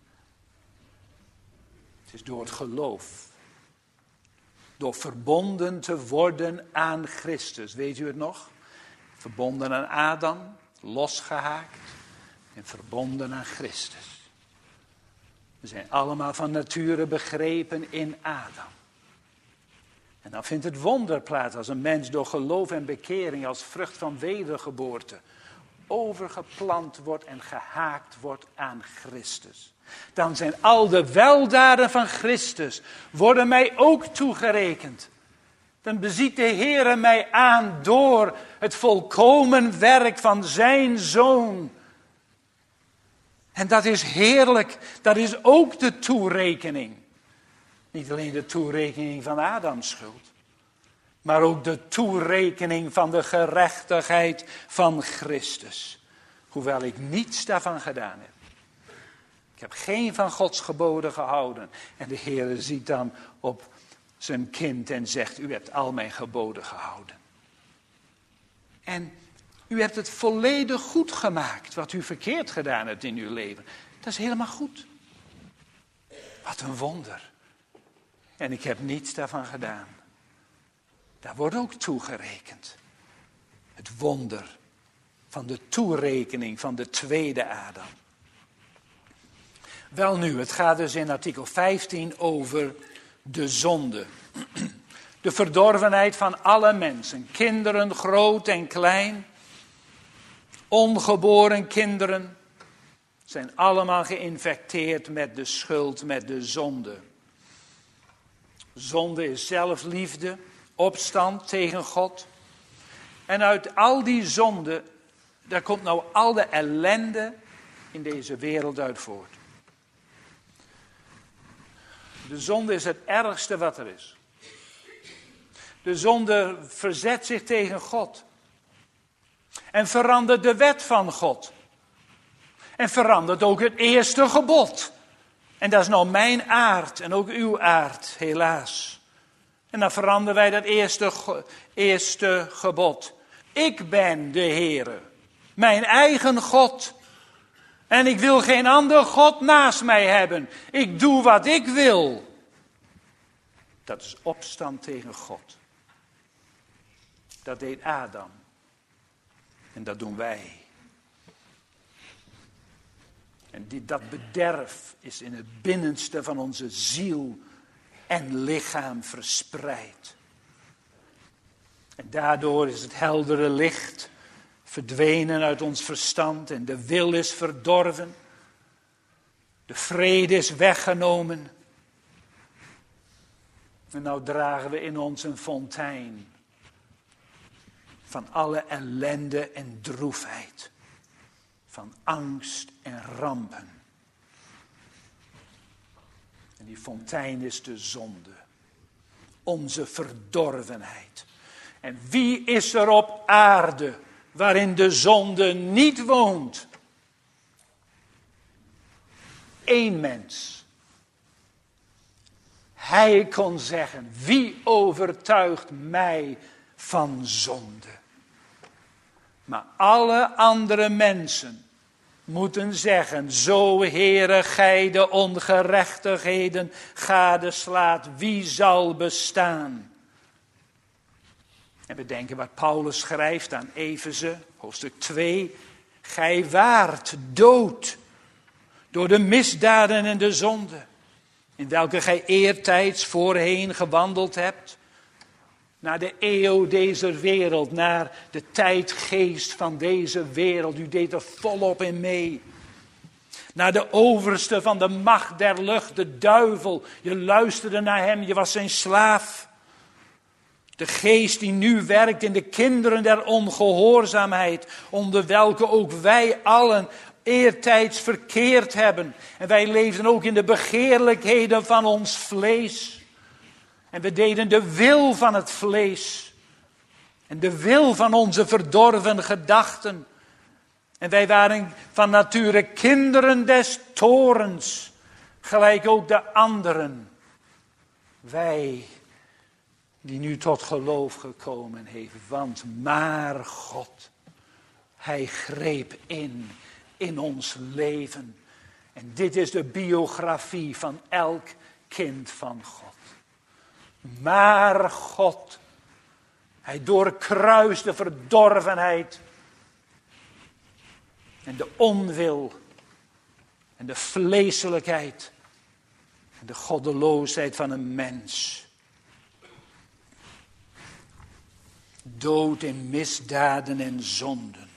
Het is door het geloof. Door verbonden te worden aan Christus. Weet u het nog? Verbonden aan Adam, losgehaakt en verbonden aan Christus. We zijn allemaal van nature begrepen in Adam. En dan vindt het wonder plaats als een mens door geloof en bekering als vrucht van wedergeboorte overgeplant wordt en gehaakt wordt aan Christus. Dan zijn al de weldaden van Christus worden mij ook toegerekend. Dan beziet de Heere mij aan door het volkomen werk van zijn Zoon. En dat is heerlijk. Dat is ook de toerekening. Niet alleen de toerekening van Adams schuld, maar ook de toerekening van de gerechtigheid van Christus. Hoewel ik niets daarvan gedaan heb. Ik heb geen van Gods geboden gehouden. En de Heere ziet dan op zijn kind en zegt, u hebt al mijn geboden gehouden. En u hebt het volledig goed gemaakt, wat u verkeerd gedaan hebt in uw leven. Dat is helemaal goed. Wat een wonder. En ik heb niets daarvan gedaan. Daar wordt ook toegerekend. Het wonder van de toerekening van de tweede Adam. Welnu, het gaat dus in artikel vijftien over de zonde. De verdorvenheid van alle mensen. Kinderen, groot en klein. Ongeboren kinderen. Zijn allemaal geïnfecteerd met de schuld, met de zonde. Zonde is zelfliefde, opstand tegen God. En uit al die zonde, daar komt nou al de ellende in deze wereld uit voort. De zonde is het ergste wat er is. De zonde verzet zich tegen God. En verandert de wet van God. En verandert ook het eerste gebod. En dat is nou mijn aard en ook uw aard, helaas. En dan veranderen wij dat eerste, eerste gebod. Ik ben de Heere, mijn eigen God. En ik wil geen ander God naast mij hebben. Ik doe wat ik wil. Dat is opstand tegen God. Dat deed Adam. En dat doen wij. En die, dat bederf is in het binnenste van onze ziel en lichaam verspreid. En daardoor is het heldere licht verdwenen uit ons verstand en de wil is verdorven. De vrede is weggenomen. En nou dragen we in ons een fontein van alle ellende en droefheid. Van angst en rampen. En die fontein is de zonde. Onze verdorvenheid. En wie is er op aarde waarin de zonde niet woont? Eén mens. Hij kon zeggen, wie overtuigt mij van zonde? Maar alle andere mensen moeten zeggen, zo Heere, gij de ongerechtigheden gadeslaat, wie zal bestaan? En we denken wat Paulus schrijft aan Efeze, hoofdstuk twee. Gij waart dood door de misdaden en de zonde, in welke gij eertijds voorheen gewandeld hebt. Naar de eeuw deze wereld, naar de tijdgeest van deze wereld. U deed er volop in mee. Naar de overste van de macht der lucht, de duivel. Je luisterde naar hem, je was zijn slaaf. De geest die nu werkt in de kinderen der ongehoorzaamheid. Onder welke ook wij allen eertijds verkeerd hebben. En wij leefden ook in de begeerlijkheden van ons vlees. En we deden de wil van het vlees. En de wil van onze verdorven gedachten. En wij waren van nature kinderen des toorns. Gelijk ook de anderen. Wij die nu tot geloof gekomen heeft. Want maar God, hij greep in, in ons leven. En dit is de biografie van elk kind van God. Maar God, hij doorkruist de verdorvenheid en de onwil en de vleeselijkheid en de goddeloosheid van een mens. Dood in misdaden en zonden.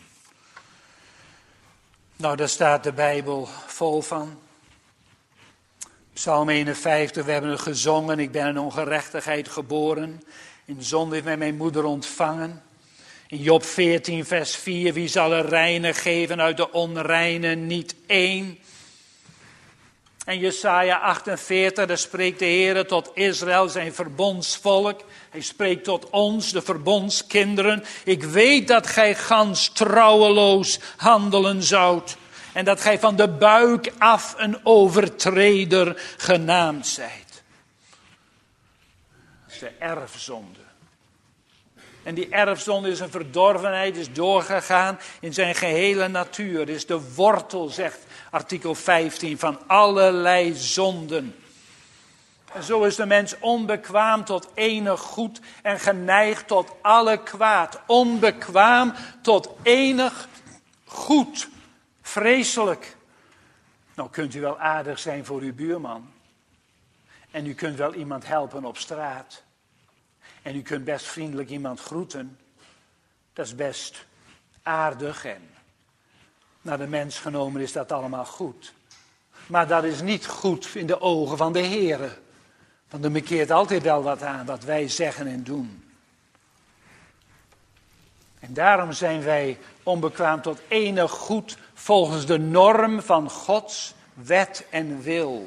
Nou, daar staat de Bijbel vol van. Psalm eenenvijftig, we hebben het gezongen. Ik ben in ongerechtigheid geboren. In zonde heeft mij mijn moeder ontvangen. In Job veertien, vers vier. Wie zal er reine geven uit de onreine? Niet één. En Jesaja achtenveertig, daar spreekt de Heer tot Israël, zijn verbondsvolk. Hij spreekt tot ons, de verbondskinderen. Ik weet dat gij gans trouweloos handelen zoudt. En dat gij van de buik af een overtreder genaamd zijt. Dat is de erfzonde. En die erfzonde is een verdorvenheid, is doorgegaan in zijn gehele natuur. Is de wortel, zegt artikel vijftien, van allerlei zonden. En zo is de mens onbekwaam tot enig goed en geneigd tot alle kwaad. Onbekwaam tot enig goed. Vreselijk. Nou kunt u wel aardig zijn voor uw buurman. En u kunt wel iemand helpen op straat. En u kunt best vriendelijk iemand groeten. Dat is best aardig en naar de mens genomen is dat allemaal goed. Maar dat is niet goed in de ogen van de Heere. Want er bekeert altijd wel wat aan wat wij zeggen en doen. En daarom zijn wij onbekwaam tot enig goed volgens de norm van Gods wet en wil.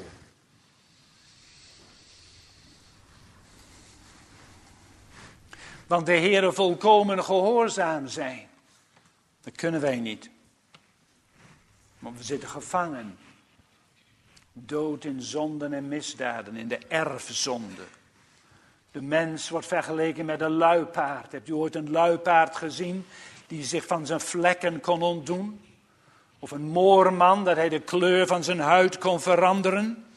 Want de Heere volkomen gehoorzaam zijn. Dat kunnen wij niet. Want we zitten gevangen. Dood in zonden en misdaden, in de erfzonde. De mens wordt vergeleken met een luipaard. Hebt u ooit een luipaard gezien die zich van zijn vlekken kon ontdoen? Of een moorman dat hij de kleur van zijn huid kon veranderen?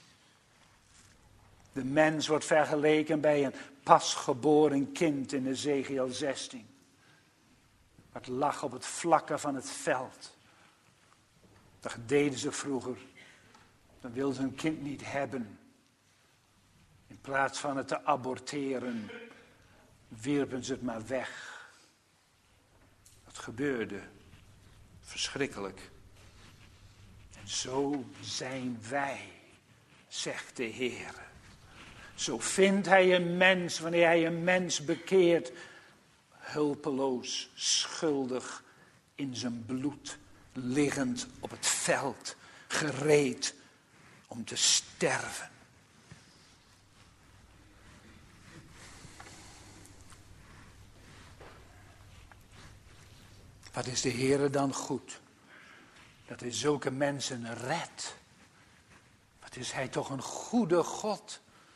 De mens wordt vergeleken bij een pasgeboren kind in Ezekiel zestien. Dat lag op het vlakke van het veld. Dat deden ze vroeger. Dan wilden ze een kind niet hebben. In plaats van het te aborteren, wierpen ze het maar weg. Dat gebeurde. Verschrikkelijk. En zo zijn wij, zegt de Heer. Zo vindt hij een mens, wanneer hij een mens bekeert, hulpeloos, schuldig, in zijn bloed, liggend op het veld, gereed om te sterven. Wat is de Heere dan goed? Dat hij zulke mensen redt. Wat is hij toch een goede God?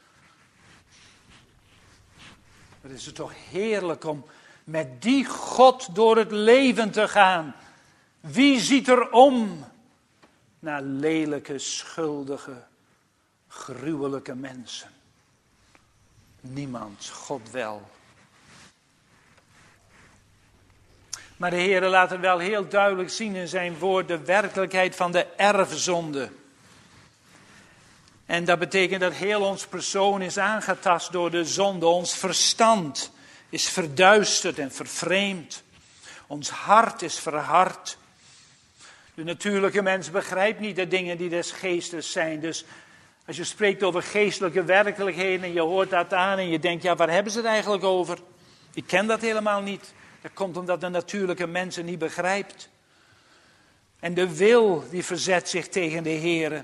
Wat is het toch heerlijk om met die God door het leven te gaan. Wie ziet er om naar lelijke, schuldige, gruwelijke mensen? Niemand, God wel. Maar de Heer laat het wel heel duidelijk zien in zijn woord de werkelijkheid van de erfzonde. En dat betekent dat heel ons persoon is aangetast door de zonde. Ons verstand is verduisterd en vervreemd. Ons hart is verhard. De natuurlijke mens begrijpt niet de dingen die des geestes zijn. Dus als je spreekt over geestelijke werkelijkheden en je hoort dat aan en je denkt, ja, waar hebben ze het eigenlijk over? Ik ken dat helemaal niet. Dat komt omdat de natuurlijke mens het niet begrijpt. En de wil die verzet zich tegen de Heere.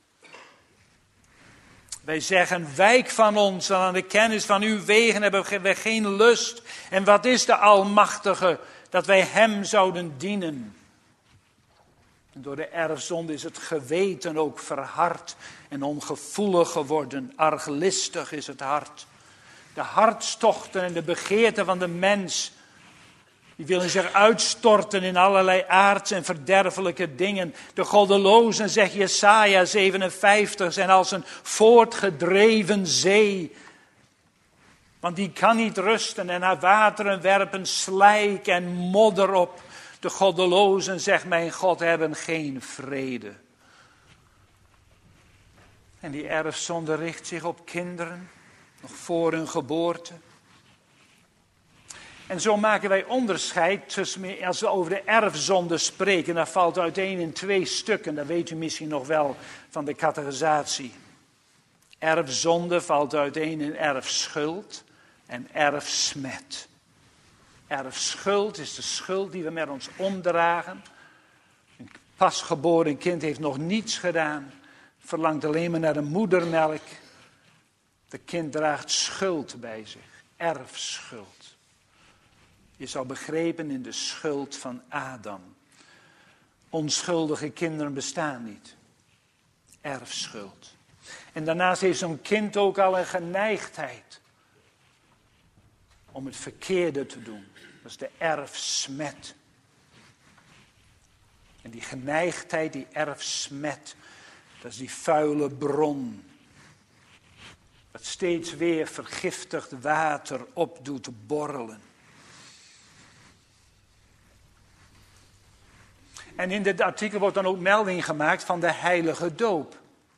Wij zeggen, wijk van ons en aan de kennis van uw wegen hebben wij geen lust. En wat is de Almachtige, dat wij hem zouden dienen? En door de erfzonde is het geweten ook verhard en ongevoelig geworden. Arglistig is het hart. De hartstochten en de begeerten van de mens, die willen zich uitstorten in allerlei aards en verderfelijke dingen. De goddelozen, zegt Jesaja zevenenvijftig, zijn als een voortgedreven zee. Want die kan niet rusten en haar wateren werpen slijk en modder op. De goddelozen, zegt mijn God, hebben geen vrede. En die erfzonde richt zich op kinderen, nog voor hun geboorte. En zo maken wij onderscheid tussen, als we over de erfzonde spreken, dat valt uiteen in twee stukken, dat weet u misschien nog wel van de catechisatie. Erfzonde valt uiteen in erfschuld en erfsmet. Erfschuld is de schuld die we met ons omdragen. Een pasgeboren kind heeft nog niets gedaan, verlangt alleen maar naar de moedermelk. De kind draagt schuld bij zich, erfschuld. Je zou begrepen in de schuld van Adam. Onschuldige kinderen bestaan niet. Erfschuld. En daarnaast heeft zo'n kind ook al een geneigdheid om het verkeerde te doen. Dat is de erfsmet. En die geneigdheid, die erfsmet, dat is die vuile bron. Dat steeds weer vergiftigd water op doet borrelen. En in dit artikel wordt dan ook melding gemaakt van de heilige doop.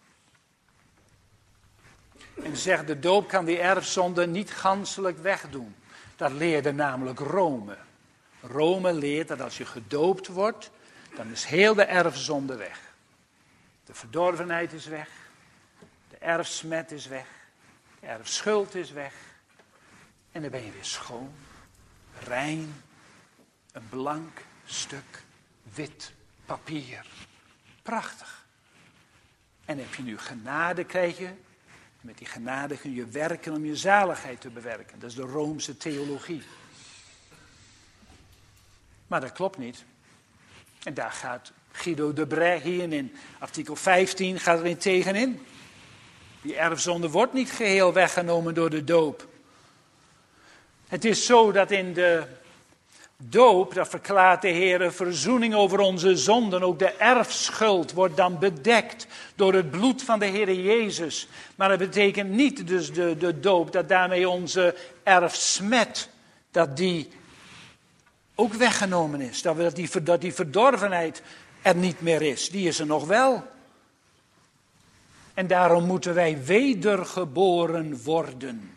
En zegt, de doop kan die erfzonde niet ganselijk wegdoen. Dat leerde namelijk Rome. Rome leert dat als je gedoopt wordt, dan is heel de erfzonde weg. De verdorvenheid is weg. De erfsmet is weg. De erfschuld is weg. En dan ben je weer schoon, rein, een blank stuk wit papier. Prachtig. En heb je nu genade, krijg je. Met die genade kun je werken om je zaligheid te bewerken. Dat is de Roomse theologie. Maar dat klopt niet. En daar gaat Guido de Brij hier in artikel vijftien gaat erin tegenin. Die erfzonde wordt niet geheel weggenomen door de doop. Het is zo dat in de doop, dat verklaart de Heer, een verzoening over onze zonden. Ook de erfschuld wordt dan bedekt door het bloed van de Heer Jezus. Maar dat betekent niet dus de, de doop, dat daarmee onze erfsmet, dat die ook weggenomen is. Dat, we, dat, die, dat die verdorvenheid er niet meer is. Die is er nog wel. En daarom moeten wij wedergeboren worden.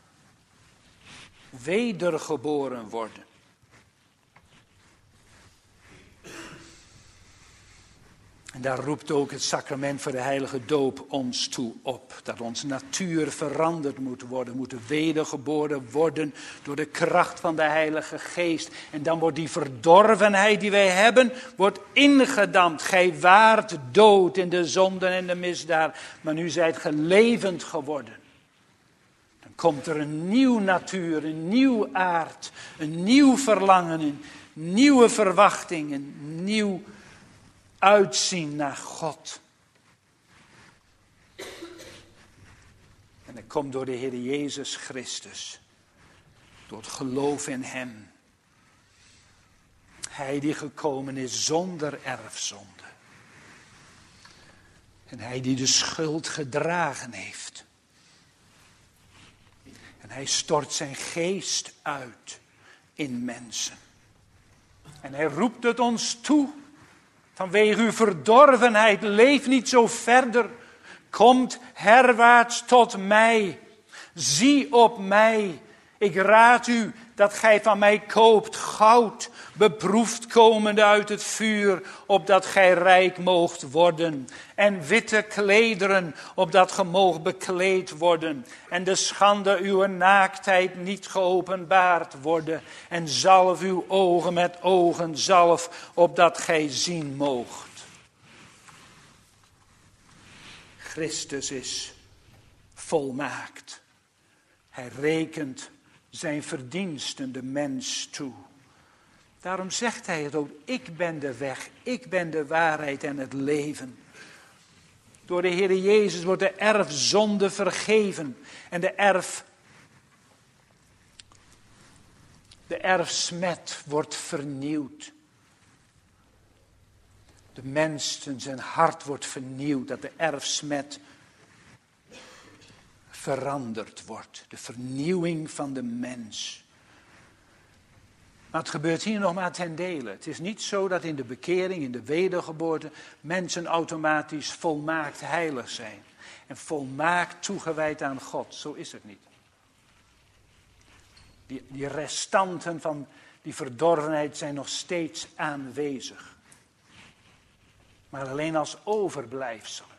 Wedergeboren worden. En daar roept ook het sacrament voor de heilige doop ons toe op. Dat onze natuur veranderd moet worden. We moeten wedergeboren worden door de kracht van de Heilige Geest. En dan wordt die verdorvenheid die wij hebben, wordt ingedampt. Gij waart dood in de zonden en de misdaad, maar nu zijt ge levend geworden. Dan komt er een nieuw natuur, een nieuw aard, een nieuw verlangen, een nieuwe verwachting, een nieuw uitzien naar God. En dat komt door de Heer Jezus Christus. Door het geloof in Hem. Hij die gekomen is zonder erfzonde. En Hij die de schuld gedragen heeft. En Hij stort zijn geest uit in mensen. En Hij roept het ons toe. Vanwege uw verdorvenheid, leef niet zo verder. Komt herwaarts tot mij. Zie op mij. Ik raad u dat gij van mij koopt goud, beproefd komende uit het vuur, opdat gij rijk moogt worden. En witte klederen, opdat ge moogt bekleed worden. En de schande uw naaktheid niet geopenbaard worden. En zalf uw ogen met ogenzalf, opdat gij zien moogt. Christus is volmaakt. Hij rekent zijn verdiensten de mens toe. Daarom zegt hij het ook, ik ben de weg, ik ben de waarheid en het leven. Door de Heer Jezus wordt de erfzonde vergeven en de erf, de erfsmet wordt vernieuwd. De mens, zijn hart wordt vernieuwd, dat de erfsmet veranderd wordt. De vernieuwing van de mens. Maar het gebeurt hier nog maar ten dele. Het is niet zo dat in de bekering, in de wedergeboorte, mensen automatisch volmaakt heilig zijn. En volmaakt toegewijd aan God. Zo is het niet. Die, die restanten van die verdorvenheid zijn nog steeds aanwezig. Maar alleen als overblijfselen.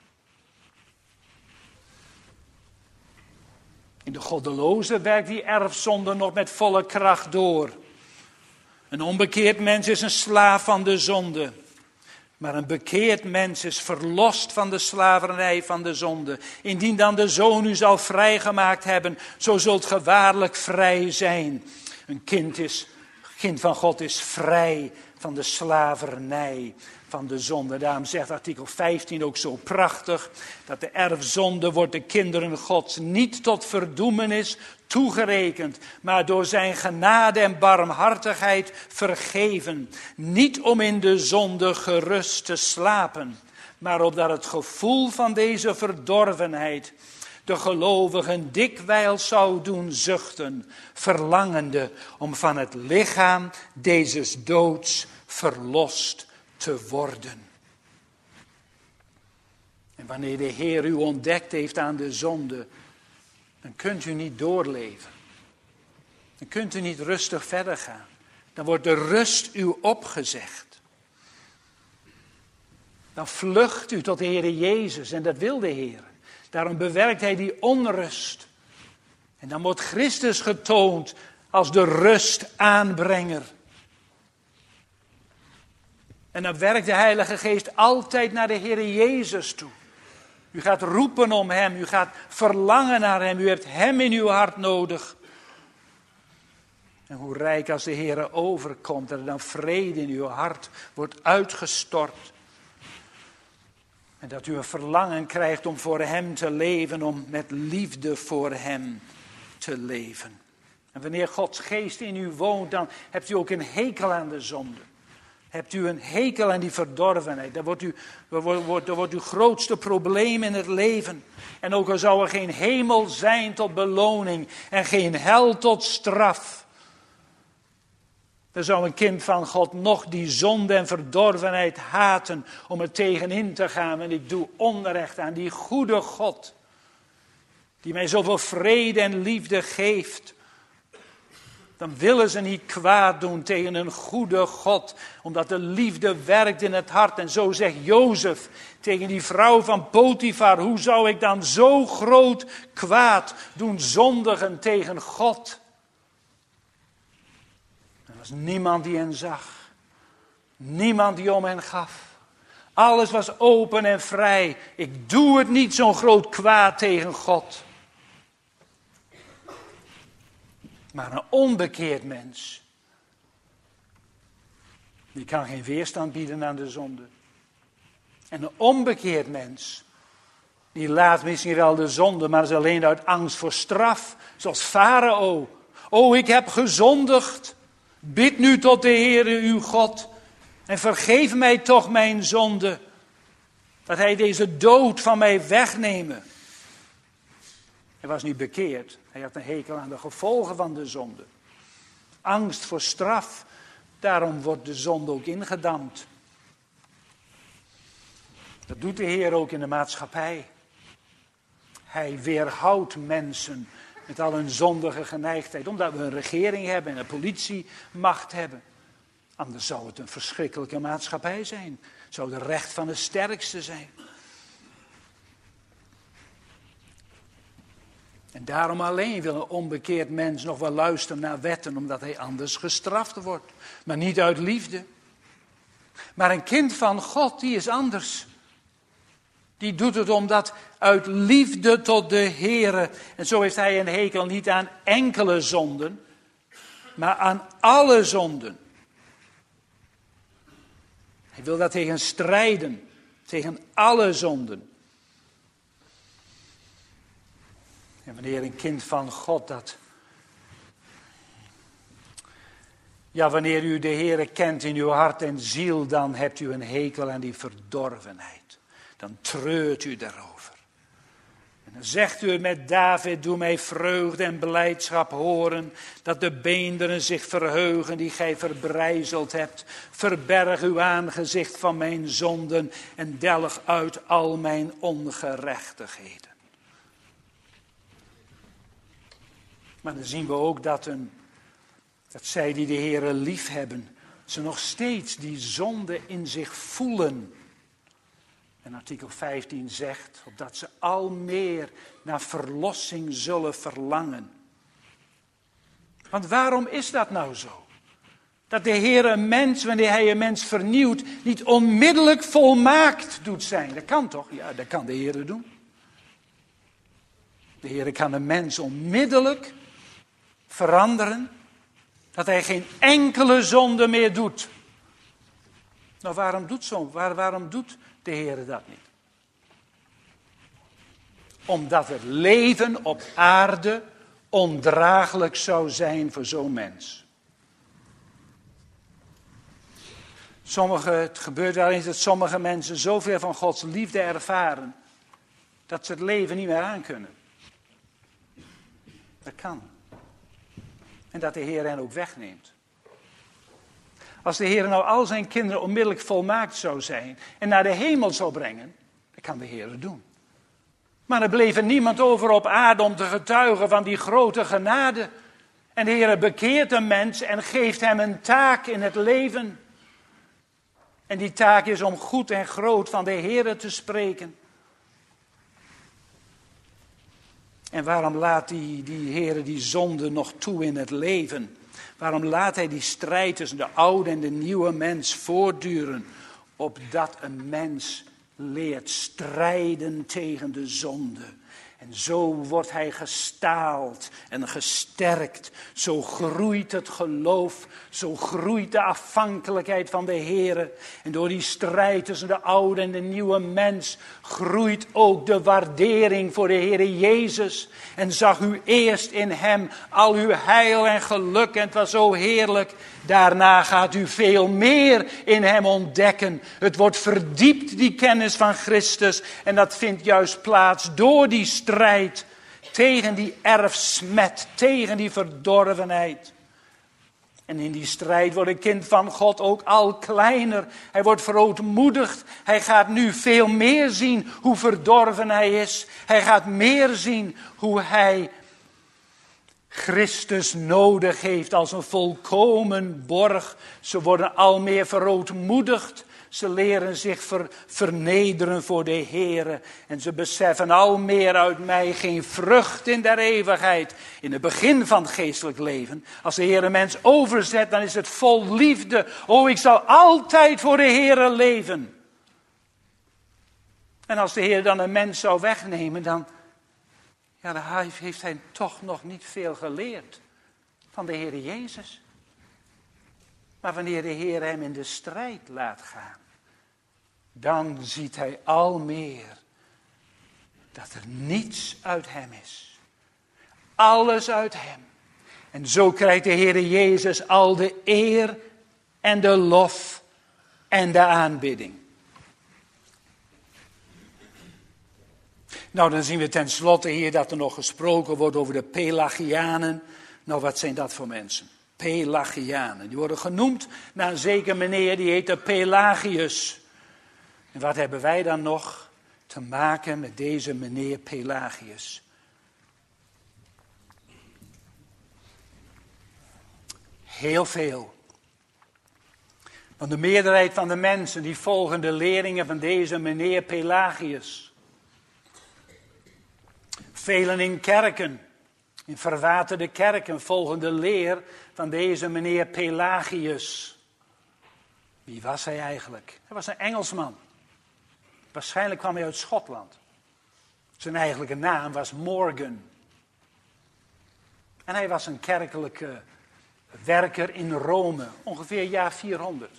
In de goddeloze werkt die erfzonde nog met volle kracht door. Een onbekeerd mens is een slaaf van de zonde. Maar een bekeerd mens is verlost van de slavernij van de zonde. Indien dan de Zoon u zal vrijgemaakt hebben, zo zult ge waarlijk vrij zijn. Een kind, is, kind van God is vrij van de slavernij van de zonde. Daarom zegt artikel vijftien ook zo prachtig, dat de erfzonde wordt de kinderen Gods niet tot verdoemenis toegerekend, maar door zijn genade en barmhartigheid vergeven. Niet om in de zonde gerust te slapen, maar opdat het gevoel van deze verdorvenheid de gelovigen dikwijls zou doen zuchten, verlangende om van het lichaam dezes doods verlost te worden. En wanneer de Heer u ontdekt heeft aan de zonde, dan kunt u niet doorleven. Dan kunt u niet rustig verder gaan. Dan wordt de rust u opgezegd. Dan vlucht u tot de Heer Jezus en dat wil de Heer. Daarom bewerkt hij die onrust. En dan wordt Christus getoond als de rustaanbrenger. En dan werkt de Heilige Geest altijd naar de Heer Jezus toe. U gaat roepen om hem, u gaat verlangen naar hem, u hebt hem in uw hart nodig. En hoe rijk als de Heer overkomt, dat er dan vrede in uw hart wordt uitgestort. En dat u een verlangen krijgt om voor hem te leven, om met liefde voor hem te leven. En wanneer Gods geest in u woont, dan hebt u ook een hekel aan de zonde. Hebt u een hekel aan die verdorvenheid. Dat wordt, u, dat wordt, dat wordt uw grootste probleem in het leven. En ook al zou er geen hemel zijn tot beloning en geen hel tot straf, dan zou een kind van God nog die zonde en verdorvenheid haten om er tegenin te gaan. En ik doe onrecht aan die goede God, die mij zoveel vrede en liefde geeft. Dan willen ze niet kwaad doen tegen een goede God, omdat de liefde werkt in het hart. En zo zegt Jozef tegen die vrouw van Potifar: hoe zou ik dan zo groot kwaad doen zondigen tegen God? Er was niemand die hen zag. Niemand die om hen gaf. Alles was open en vrij. Ik doe het niet zo'n groot kwaad tegen God. Maar een onbekeerd mens, die kan geen weerstand bieden aan de zonde. En een onbekeerd mens, die laat misschien wel de zonde, maar is alleen uit angst voor straf. Zoals Farao. O, ik heb gezondigd. Bid nu tot de Heere uw God. En vergeef mij toch mijn zonde. Dat hij deze dood van mij wegnemen. Hij was niet bekeerd. Hij had een hekel aan de gevolgen van de zonde. Angst voor straf. Daarom wordt de zonde ook ingedampt. Dat doet de Heer ook in de maatschappij. Hij weerhoudt mensen met al hun zondige geneigdheid. Omdat we een regering hebben en een politiemacht hebben. Anders zou het een verschrikkelijke maatschappij zijn. Het zou de recht van de sterkste zijn. En daarom alleen wil een onbekeerd mens nog wel luisteren naar wetten, omdat hij anders gestraft wordt. Maar niet uit liefde. Maar een kind van God, die is anders. Die doet het omdat uit liefde tot de Heere. En zo heeft hij een hekel niet aan enkele zonden, maar aan alle zonden. Hij wil daar tegen strijden, tegen alle zonden. En wanneer een kind van God dat... Ja, wanneer u de Heere kent in uw hart en ziel, dan hebt u een hekel aan die verdorvenheid. Dan treurt u daarover. En dan zegt u met David: doe mij vreugde en blijdschap horen, dat de beenderen zich verheugen die gij verbrijzeld hebt. Verberg uw aangezicht van mijn zonden en delg uit al mijn ongerechtigheden. Maar dan zien we ook dat, een, dat zij die de Heere lief hebben, ze nog steeds die zonde in zich voelen. En artikel vijftien zegt, opdat ze al meer naar verlossing zullen verlangen. Want waarom is dat nou zo? Dat de Heere een mens, wanneer hij een mens vernieuwt, niet onmiddellijk volmaakt doet zijn. Dat kan toch? Ja, dat kan de Heere doen. De Heere kan een mens onmiddellijk veranderen, dat hij geen enkele zonde meer doet. Nou, waarom doet, zo, waar, waarom doet de Heer dat niet? Omdat het leven op aarde ondraaglijk zou zijn voor zo'n mens. Sommige, het gebeurt wel eens dat sommige mensen zoveel van Gods liefde ervaren, dat ze het leven niet meer aankunnen. Dat kan. En dat de Heer hen ook wegneemt. Als de Heer nou al zijn kinderen onmiddellijk volmaakt zou zijn en naar de hemel zou brengen, dan kan de Heer het doen. Maar er bleef er niemand over op aarde om te getuigen van die grote genade. En de Heer bekeert een mens en geeft hem een taak in het leven. En die taak is om goed en groot van de Heer te spreken. En waarom laat die, die Heer die zonde nog toe in het leven? Waarom laat hij die strijd tussen de oude en de nieuwe mens voortduren? Opdat een mens leert strijden tegen de zonde. En zo wordt hij gestaald en gesterkt. Zo groeit het geloof, zo groeit de afhankelijkheid van de Heer. En door die strijd tussen de oude en de nieuwe mens groeit ook de waardering voor de Heer Jezus. En zag u eerst in hem al uw heil en geluk en het was zo heerlijk. Daarna gaat u veel meer in hem ontdekken. Het wordt verdiept, die kennis van Christus. En dat vindt juist plaats door die strijd tegen die erfsmet, tegen die verdorvenheid. En in die strijd wordt een kind van God ook al kleiner. Hij wordt verootmoedigd. Hij gaat nu veel meer zien hoe verdorven hij is. Hij gaat meer zien hoe hij Christus nodig heeft als een volkomen borg. Ze worden al meer verootmoedigd. Ze leren zich ver, vernederen voor de Heere. En ze beseffen al meer uit mij geen vrucht in der eeuwigheid. In het begin van het geestelijk leven. Als de Heer een mens overzet, dan is het vol liefde. Oh, ik zal altijd voor de Heere leven. En als de Heer dan een mens zou wegnemen, dan, ja, dan heeft hij toch nog niet veel geleerd van de Heer Jezus. Maar wanneer de Heer hem in de strijd laat gaan, dan ziet hij al meer dat er niets uit hem is. Alles uit hem. En zo krijgt de Heer Jezus al de eer en de lof en de aanbidding. Nou, dan zien we tenslotte hier dat er nog gesproken wordt over de Pelagianen. Nou, wat zijn dat voor mensen? Pelagianen. Die worden genoemd naar een zeker meneer, die heette Pelagius. En wat hebben wij dan nog te maken met deze meneer Pelagius? Heel veel. Want de meerderheid van de mensen die volgen de leringen van deze meneer Pelagius. Velen in kerken, in verwaterde kerken, volgen de leer van deze meneer Pelagius. Wie was hij eigenlijk? Hij was een Engelsman. Waarschijnlijk kwam hij uit Schotland. Zijn eigenlijke naam was Morgan. En hij was een kerkelijke werker in Rome, ongeveer jaar vierhonderd.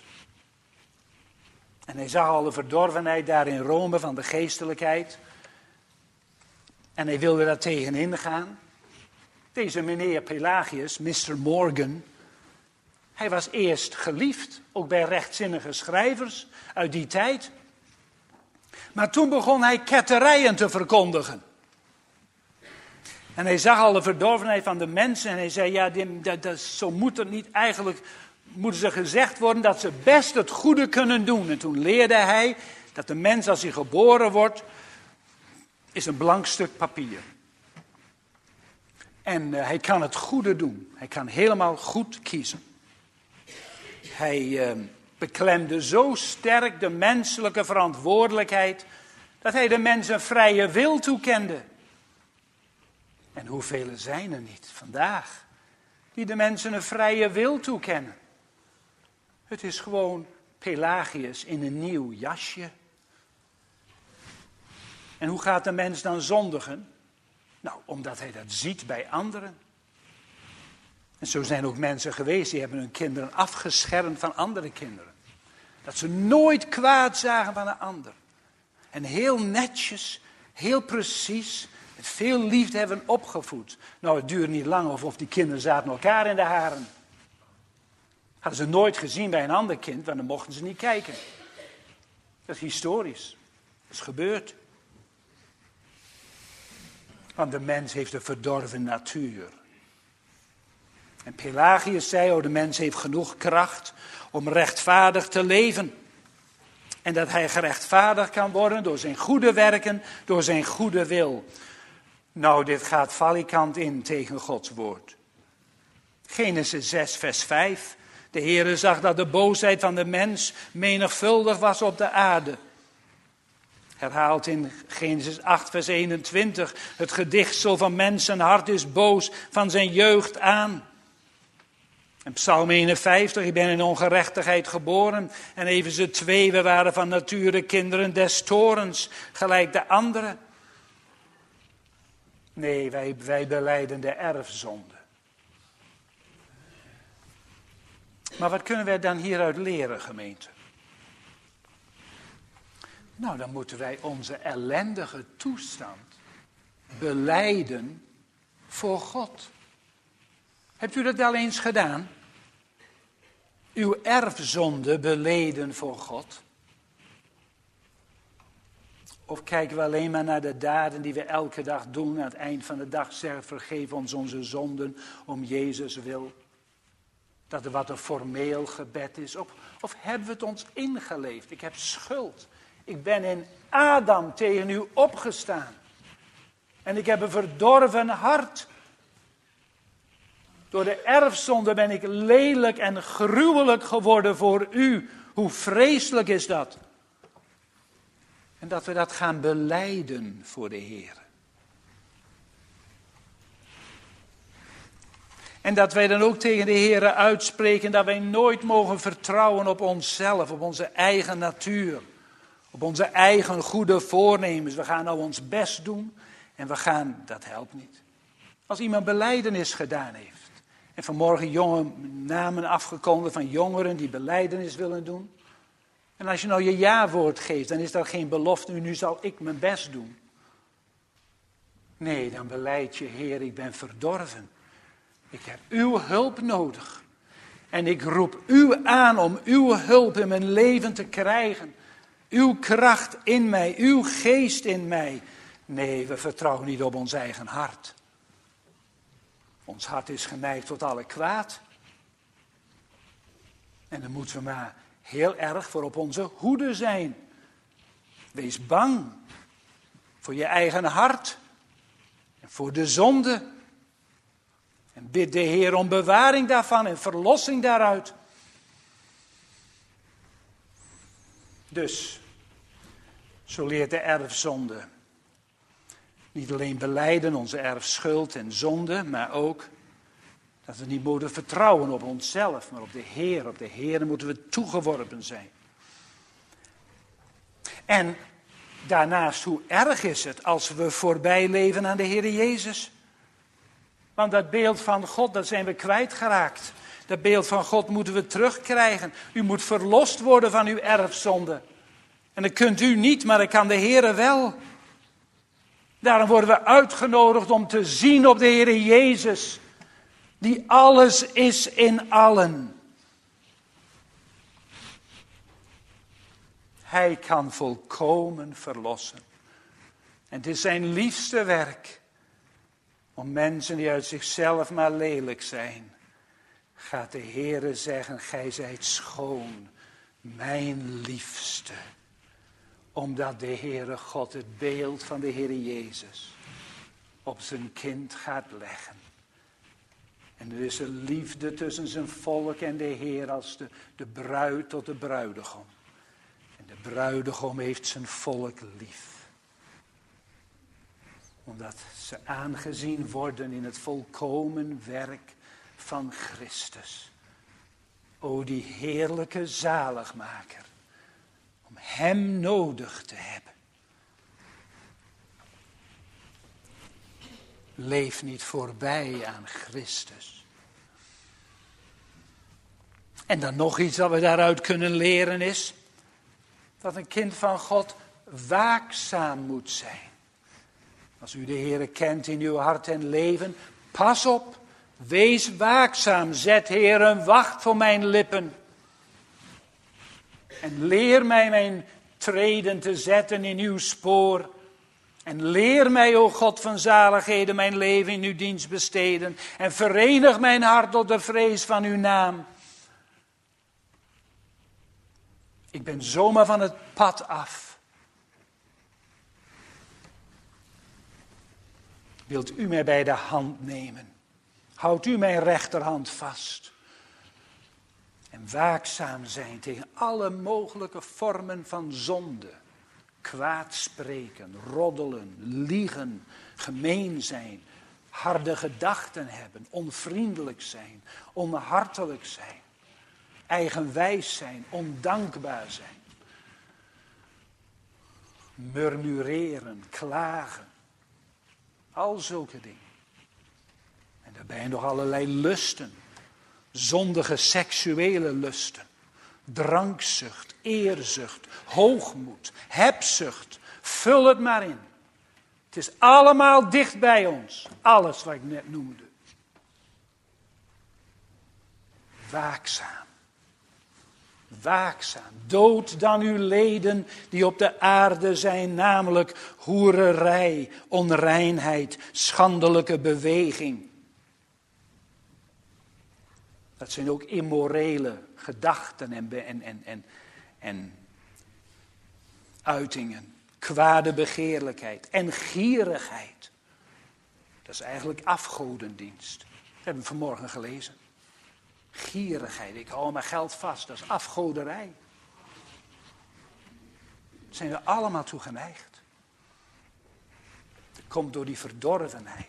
En hij zag al de verdorvenheid daar in Rome van de geestelijkheid. En hij wilde daar tegenin gaan. Deze meneer Pelagius, mister Morgan, hij was eerst geliefd, ook bij rechtzinnige schrijvers uit die tijd. Maar toen begon hij ketterijen te verkondigen. En hij zag al de verdorvenheid van de mensen en hij zei, ja, dat, dat, zo moet het niet. Eigenlijk moeten ze gezegd worden dat ze best het goede kunnen doen. En toen leerde hij dat de mens als hij geboren wordt, is een blank stuk papier. En uh, hij kan het goede doen. Hij kan helemaal goed kiezen. Hij uh, beklemde zo sterk de menselijke verantwoordelijkheid, dat hij de mens een vrije wil toekende. En hoeveel zijn er niet vandaag die de mensen een vrije wil toekennen? Het is gewoon Pelagius in een nieuw jasje. En hoe gaat de mens dan zondigen? Nou, omdat hij dat ziet bij anderen. En zo zijn ook mensen geweest die hebben hun kinderen afgeschermd van andere kinderen. Dat ze nooit kwaad zagen van een ander. En heel netjes, heel precies, met veel liefde hebben opgevoed. Nou, het duurde niet lang of, of die kinderen zaten elkaar in de haren. Hadden ze nooit gezien bij een ander kind, want dan mochten ze niet kijken. Dat is historisch. Dat is gebeurd. Want de mens heeft een verdorven natuur. En Pelagius zei, oh, de mens heeft genoeg kracht om rechtvaardig te leven. En dat hij gerechtvaardigd kan worden door zijn goede werken, door zijn goede wil. Nou, dit gaat valikant in tegen Gods woord. Genesis zes, vers vijf. De Heere zag dat de boosheid van de mens menigvuldig was op de aarde. Herhaald in Genesis acht, vers eenentwintig. Het gedichtsel van mensen hart is boos van zijn jeugd aan. En Psalm eenenvijftig, ik ben in ongerechtigheid geboren. En evenzo twee, we waren van nature kinderen des torens, gelijk de anderen. Nee, wij, wij belijden de erfzonde. Maar wat kunnen wij dan hieruit leren, gemeente? Nou, dan moeten wij onze ellendige toestand belijden voor God. Hebt u dat wel eens gedaan? Uw erfzonde beleden voor God? Of kijken we alleen maar naar de daden die we elke dag doen? Aan het eind van de dag zeggen, vergeef ons onze zonden om Jezus wil. Dat er wat een formeel gebed is. Of, of hebben we het ons ingeleefd? Ik heb schuld. Ik ben in Adam tegen u opgestaan. En ik heb een verdorven hart. Door de erfzonde ben ik lelijk en gruwelijk geworden voor u. Hoe vreselijk is dat? En dat we dat gaan belijden voor de Heer. En dat wij dan ook tegen de Heer uitspreken dat wij nooit mogen vertrouwen op onszelf, op onze eigen natuur. Op onze eigen goede voornemens. We gaan nou ons best doen en we gaan, dat helpt niet. Als iemand belijdenis gedaan heeft. En vanmorgen jonge namen afgekondigd van jongeren die belijdenis willen doen. En als je nou je ja-woord geeft, dan is dat geen belofte, nu zal ik mijn best doen. Nee, dan belijd je, Heer, ik ben verdorven. Ik heb uw hulp nodig. En ik roep u aan om uw hulp in mijn leven te krijgen. Uw kracht in mij, uw geest in mij. Nee, we vertrouwen niet op ons eigen hart. Ons hart is geneigd tot alle kwaad. En dan moeten we maar heel erg voor op onze hoede zijn. Wees bang voor je eigen hart. En voor de zonde. En bid de Heer om bewaring daarvan en verlossing daaruit. Dus, zo leert de erfzonde. Niet alleen belijden onze erfschuld en zonde, maar ook dat we niet moeten vertrouwen op onszelf, maar op de Heer. Op de Heer moeten we toegeworpen zijn. En daarnaast, hoe erg is het als we voorbij leven aan de Heer Jezus? Want dat beeld van God, dat zijn we kwijtgeraakt. Dat beeld van God moeten we terugkrijgen. U moet verlost worden van uw erfzonde. En dat kunt u niet, maar dat kan de Heer wel. Daarom worden we uitgenodigd om te zien op de Heer Jezus. Die alles is in allen. Hij kan volkomen verlossen. En het is zijn liefste werk. Om mensen die uit zichzelf maar lelijk zijn. Gaat de Heere zeggen, gij zijt schoon, mijn liefste. Omdat de Heere God het beeld van de Heere Jezus op zijn kind gaat leggen. En er is een liefde tussen zijn volk en de Heer als de, de bruid tot de bruidegom. En de bruidegom heeft zijn volk lief. Omdat ze aangezien worden in het volkomen werk van Christus. O, die heerlijke zaligmaker. Om hem nodig te hebben. Leef niet voorbij aan Christus. En dan nog iets dat we daaruit kunnen leren is dat een kind van God waakzaam moet zijn. Als u de Heere kent in uw hart en leven, pas op, wees waakzaam. Zet, Heer, een wacht voor mijn lippen. En leer mij mijn treden te zetten in uw spoor. En leer mij, o God van zaligheden, mijn leven in uw dienst besteden. En verenig mijn hart tot de vrees van uw naam. Ik ben zomaar van het pad af. Wilt u mij bij de hand nemen? Houdt u mijn rechterhand vast. En waakzaam zijn tegen alle mogelijke vormen van zonde. Kwaad spreken, roddelen, liegen, gemeen zijn, harde gedachten hebben, onvriendelijk zijn, onhartelijk zijn, eigenwijs zijn, ondankbaar zijn. Murmureren, klagen, al zulke dingen. En daarbij nog allerlei lusten, zondige seksuele lusten. Drankzucht, eerzucht, hoogmoed, hebzucht. Vul het maar in. Het is allemaal dicht bij ons. Alles wat ik net noemde. Waakzaam. Waakzaam. Dood dan uw leden die op de aarde zijn. Namelijk hoererij, onreinheid, schandelijke beweging. Dat zijn ook immorele gedachten en, en, en, en, en uitingen. Kwade begeerlijkheid en gierigheid. Dat is eigenlijk afgodendienst. Dat hebben we vanmorgen gelezen. Gierigheid, ik hou mijn geld vast, dat is afgoderij. Daar zijn we allemaal toe geneigd. Dat komt door die verdorvenheid.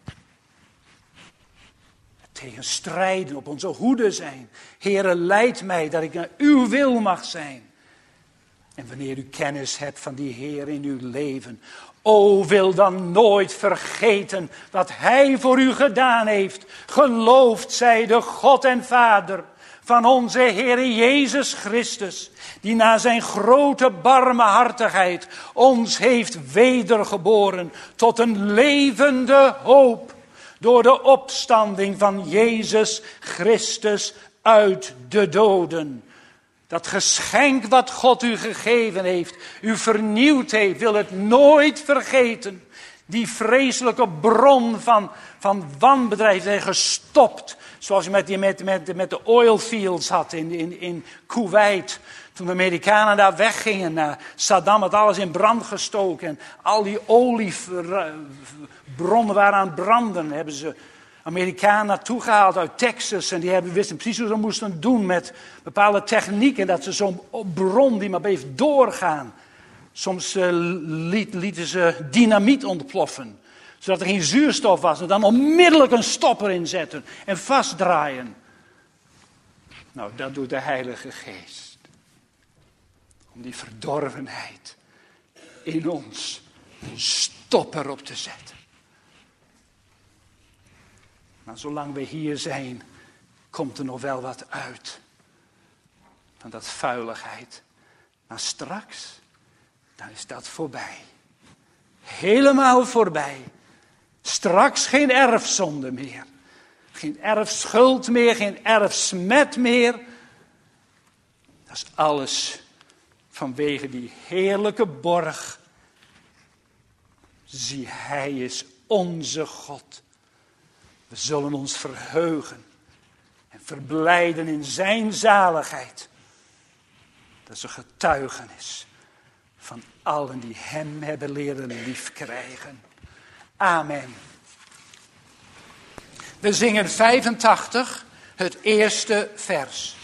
Tegen strijden, op onze hoede zijn. Heere, leid mij dat ik naar uw wil mag zijn. En wanneer u kennis hebt van die Heer in uw leven. O, wil dan nooit vergeten wat hij voor u gedaan heeft. Geloofd zij de God en Vader van onze Heere Jezus Christus. Die na zijn grote barmhartigheid ons heeft wedergeboren tot een levende hoop. Door de opstanding van Jezus Christus uit de doden. Dat geschenk wat God u gegeven heeft, u vernieuwd heeft, wil het nooit vergeten. Die vreselijke bron van, van wanbedrijf zijn gestopt. Zoals je met, die, met, met, met de oilfields had in, in, in Kuwait. Toen de Amerikanen daar weggingen, naar Saddam had alles in brand gestoken. En al die oliebronnen waren aan het branden. Hebben ze Amerikanen naartoe gehaald uit Texas. En die hebben, wisten precies hoe ze moesten doen met bepaalde technieken. Dat ze zo'n bron die maar bleef doorgaan. Soms uh, liet, lieten ze dynamiet ontploffen. Zodat er geen zuurstof was. En dan onmiddellijk een stopper inzetten. En vastdraaien. Nou, dat doet de Heilige Geest. Om die verdorvenheid in ons een stopper op te zetten. Maar zolang we hier zijn, komt er nog wel wat uit. Van dat vuiligheid. Maar straks, dan is dat voorbij. Helemaal voorbij. Straks geen erfzonde meer. Geen erfschuld meer, geen erfsmet meer. Dat is alles vanwege die heerlijke borg. Zie, hij is onze God. We zullen ons verheugen en verblijden in zijn zaligheid. Dat is een getuigenis van allen die hem hebben leren liefkrijgen. Amen. We zingen vijfentachtig, het eerste vers.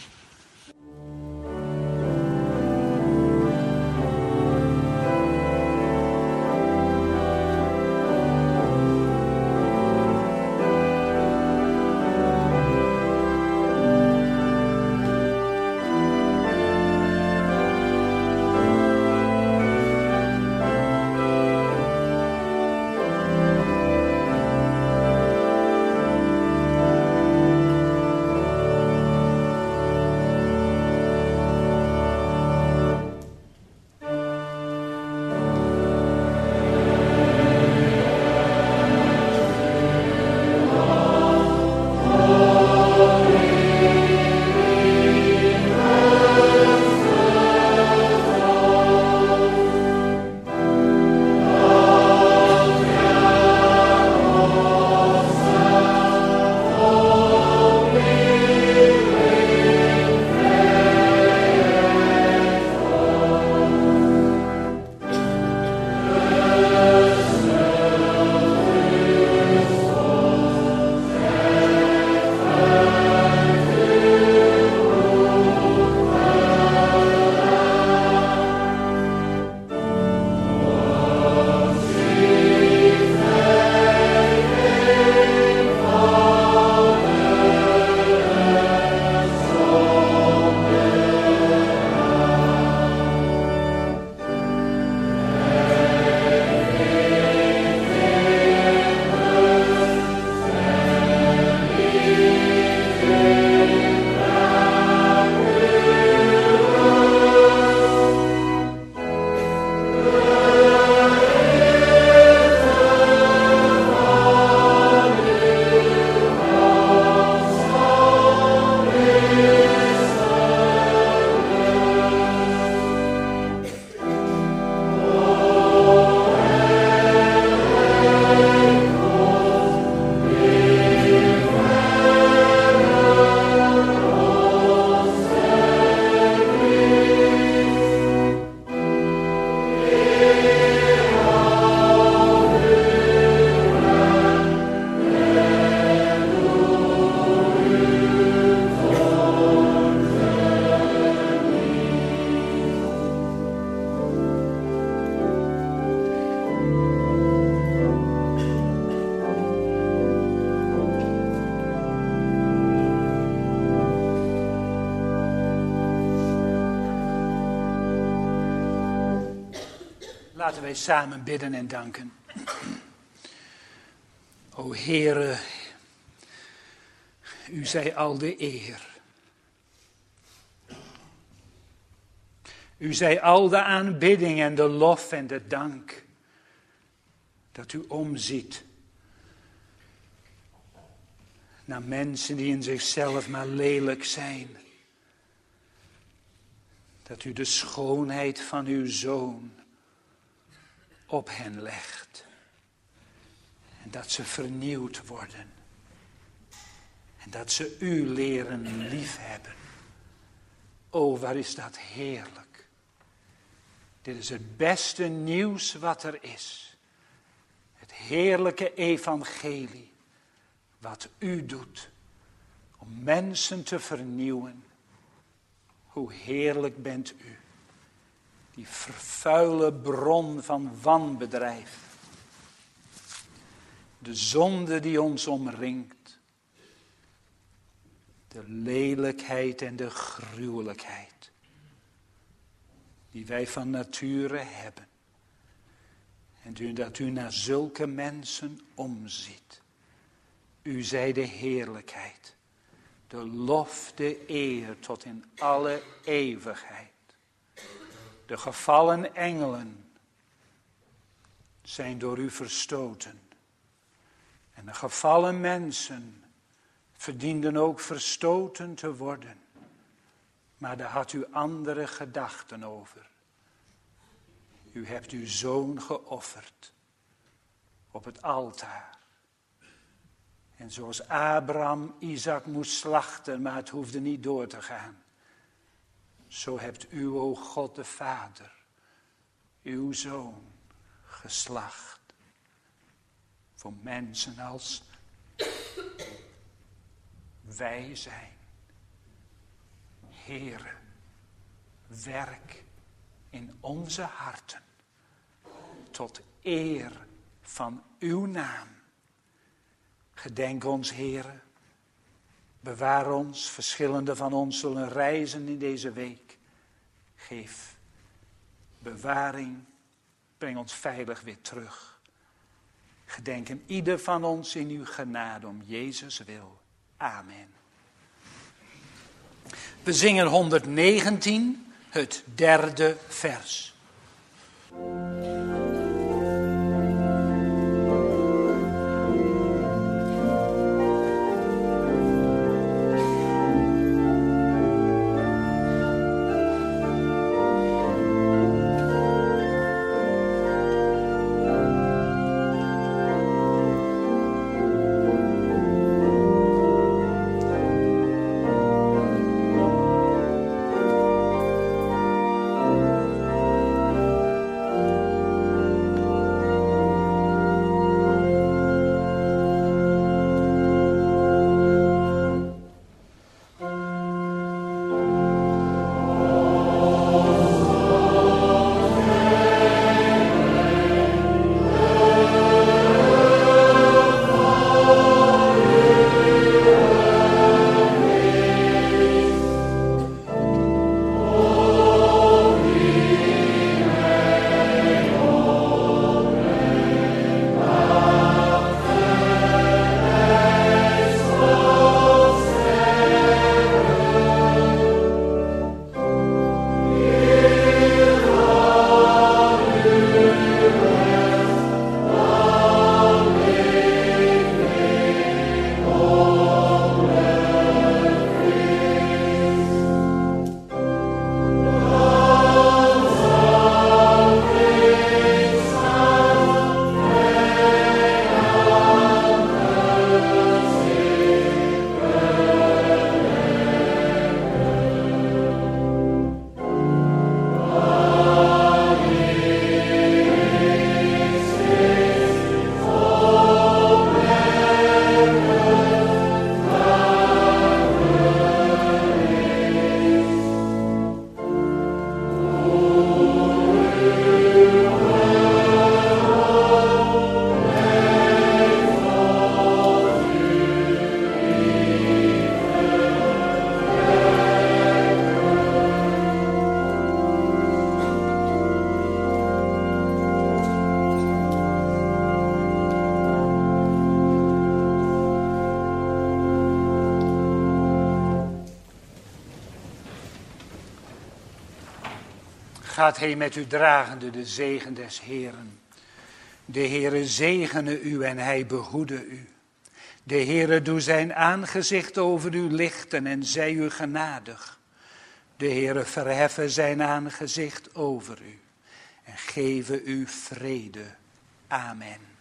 Laten wij samen bidden en danken. O Heere, u zij al de eer. U zij al de aanbidding en de lof en de dank. Dat u omziet naar mensen die in zichzelf maar lelijk zijn. Dat u de schoonheid van uw Zoon op hen legt. En dat ze vernieuwd worden. En dat ze u leren liefhebben. O, waar is dat heerlijk. Dit is het beste nieuws wat er is. Het heerlijke evangelie. Wat u doet. Om mensen te vernieuwen. Hoe heerlijk bent u. Die vervuile bron van wanbedrijf. De zonde die ons omringt. De lelijkheid en de gruwelijkheid. Die wij van nature hebben. En dat u naar zulke mensen omziet. U zij de heerlijkheid. De lof, de eer tot in alle eeuwigheid. De gevallen engelen zijn door u verstoten. En de gevallen mensen verdienden ook verstoten te worden. Maar daar had u andere gedachten over. U hebt uw zoon geofferd op het altaar. En zoals Abraham Isaac moest slachten, maar het hoefde niet door te gaan. Zo hebt u, o God de Vader, uw zoon geslacht. Voor mensen als wij zijn. Heere, werk in onze harten tot eer van uw naam. Gedenk ons, Heere. Bewaar ons, verschillende van ons zullen reizen in deze week. Geef bewaring, breng ons veilig weer terug. Gedenk hem ieder van ons in uw genade om Jezus wil. Amen. We zingen honderdnegentien, het derde vers. Gaat heen met u dragende de zegen des Heeren. De Heere zegene u en hij behoede u. De Heere doe zijn aangezicht over u lichten en zij u genadig. De Heere verheffen zijn aangezicht over u en geven u vrede. Amen.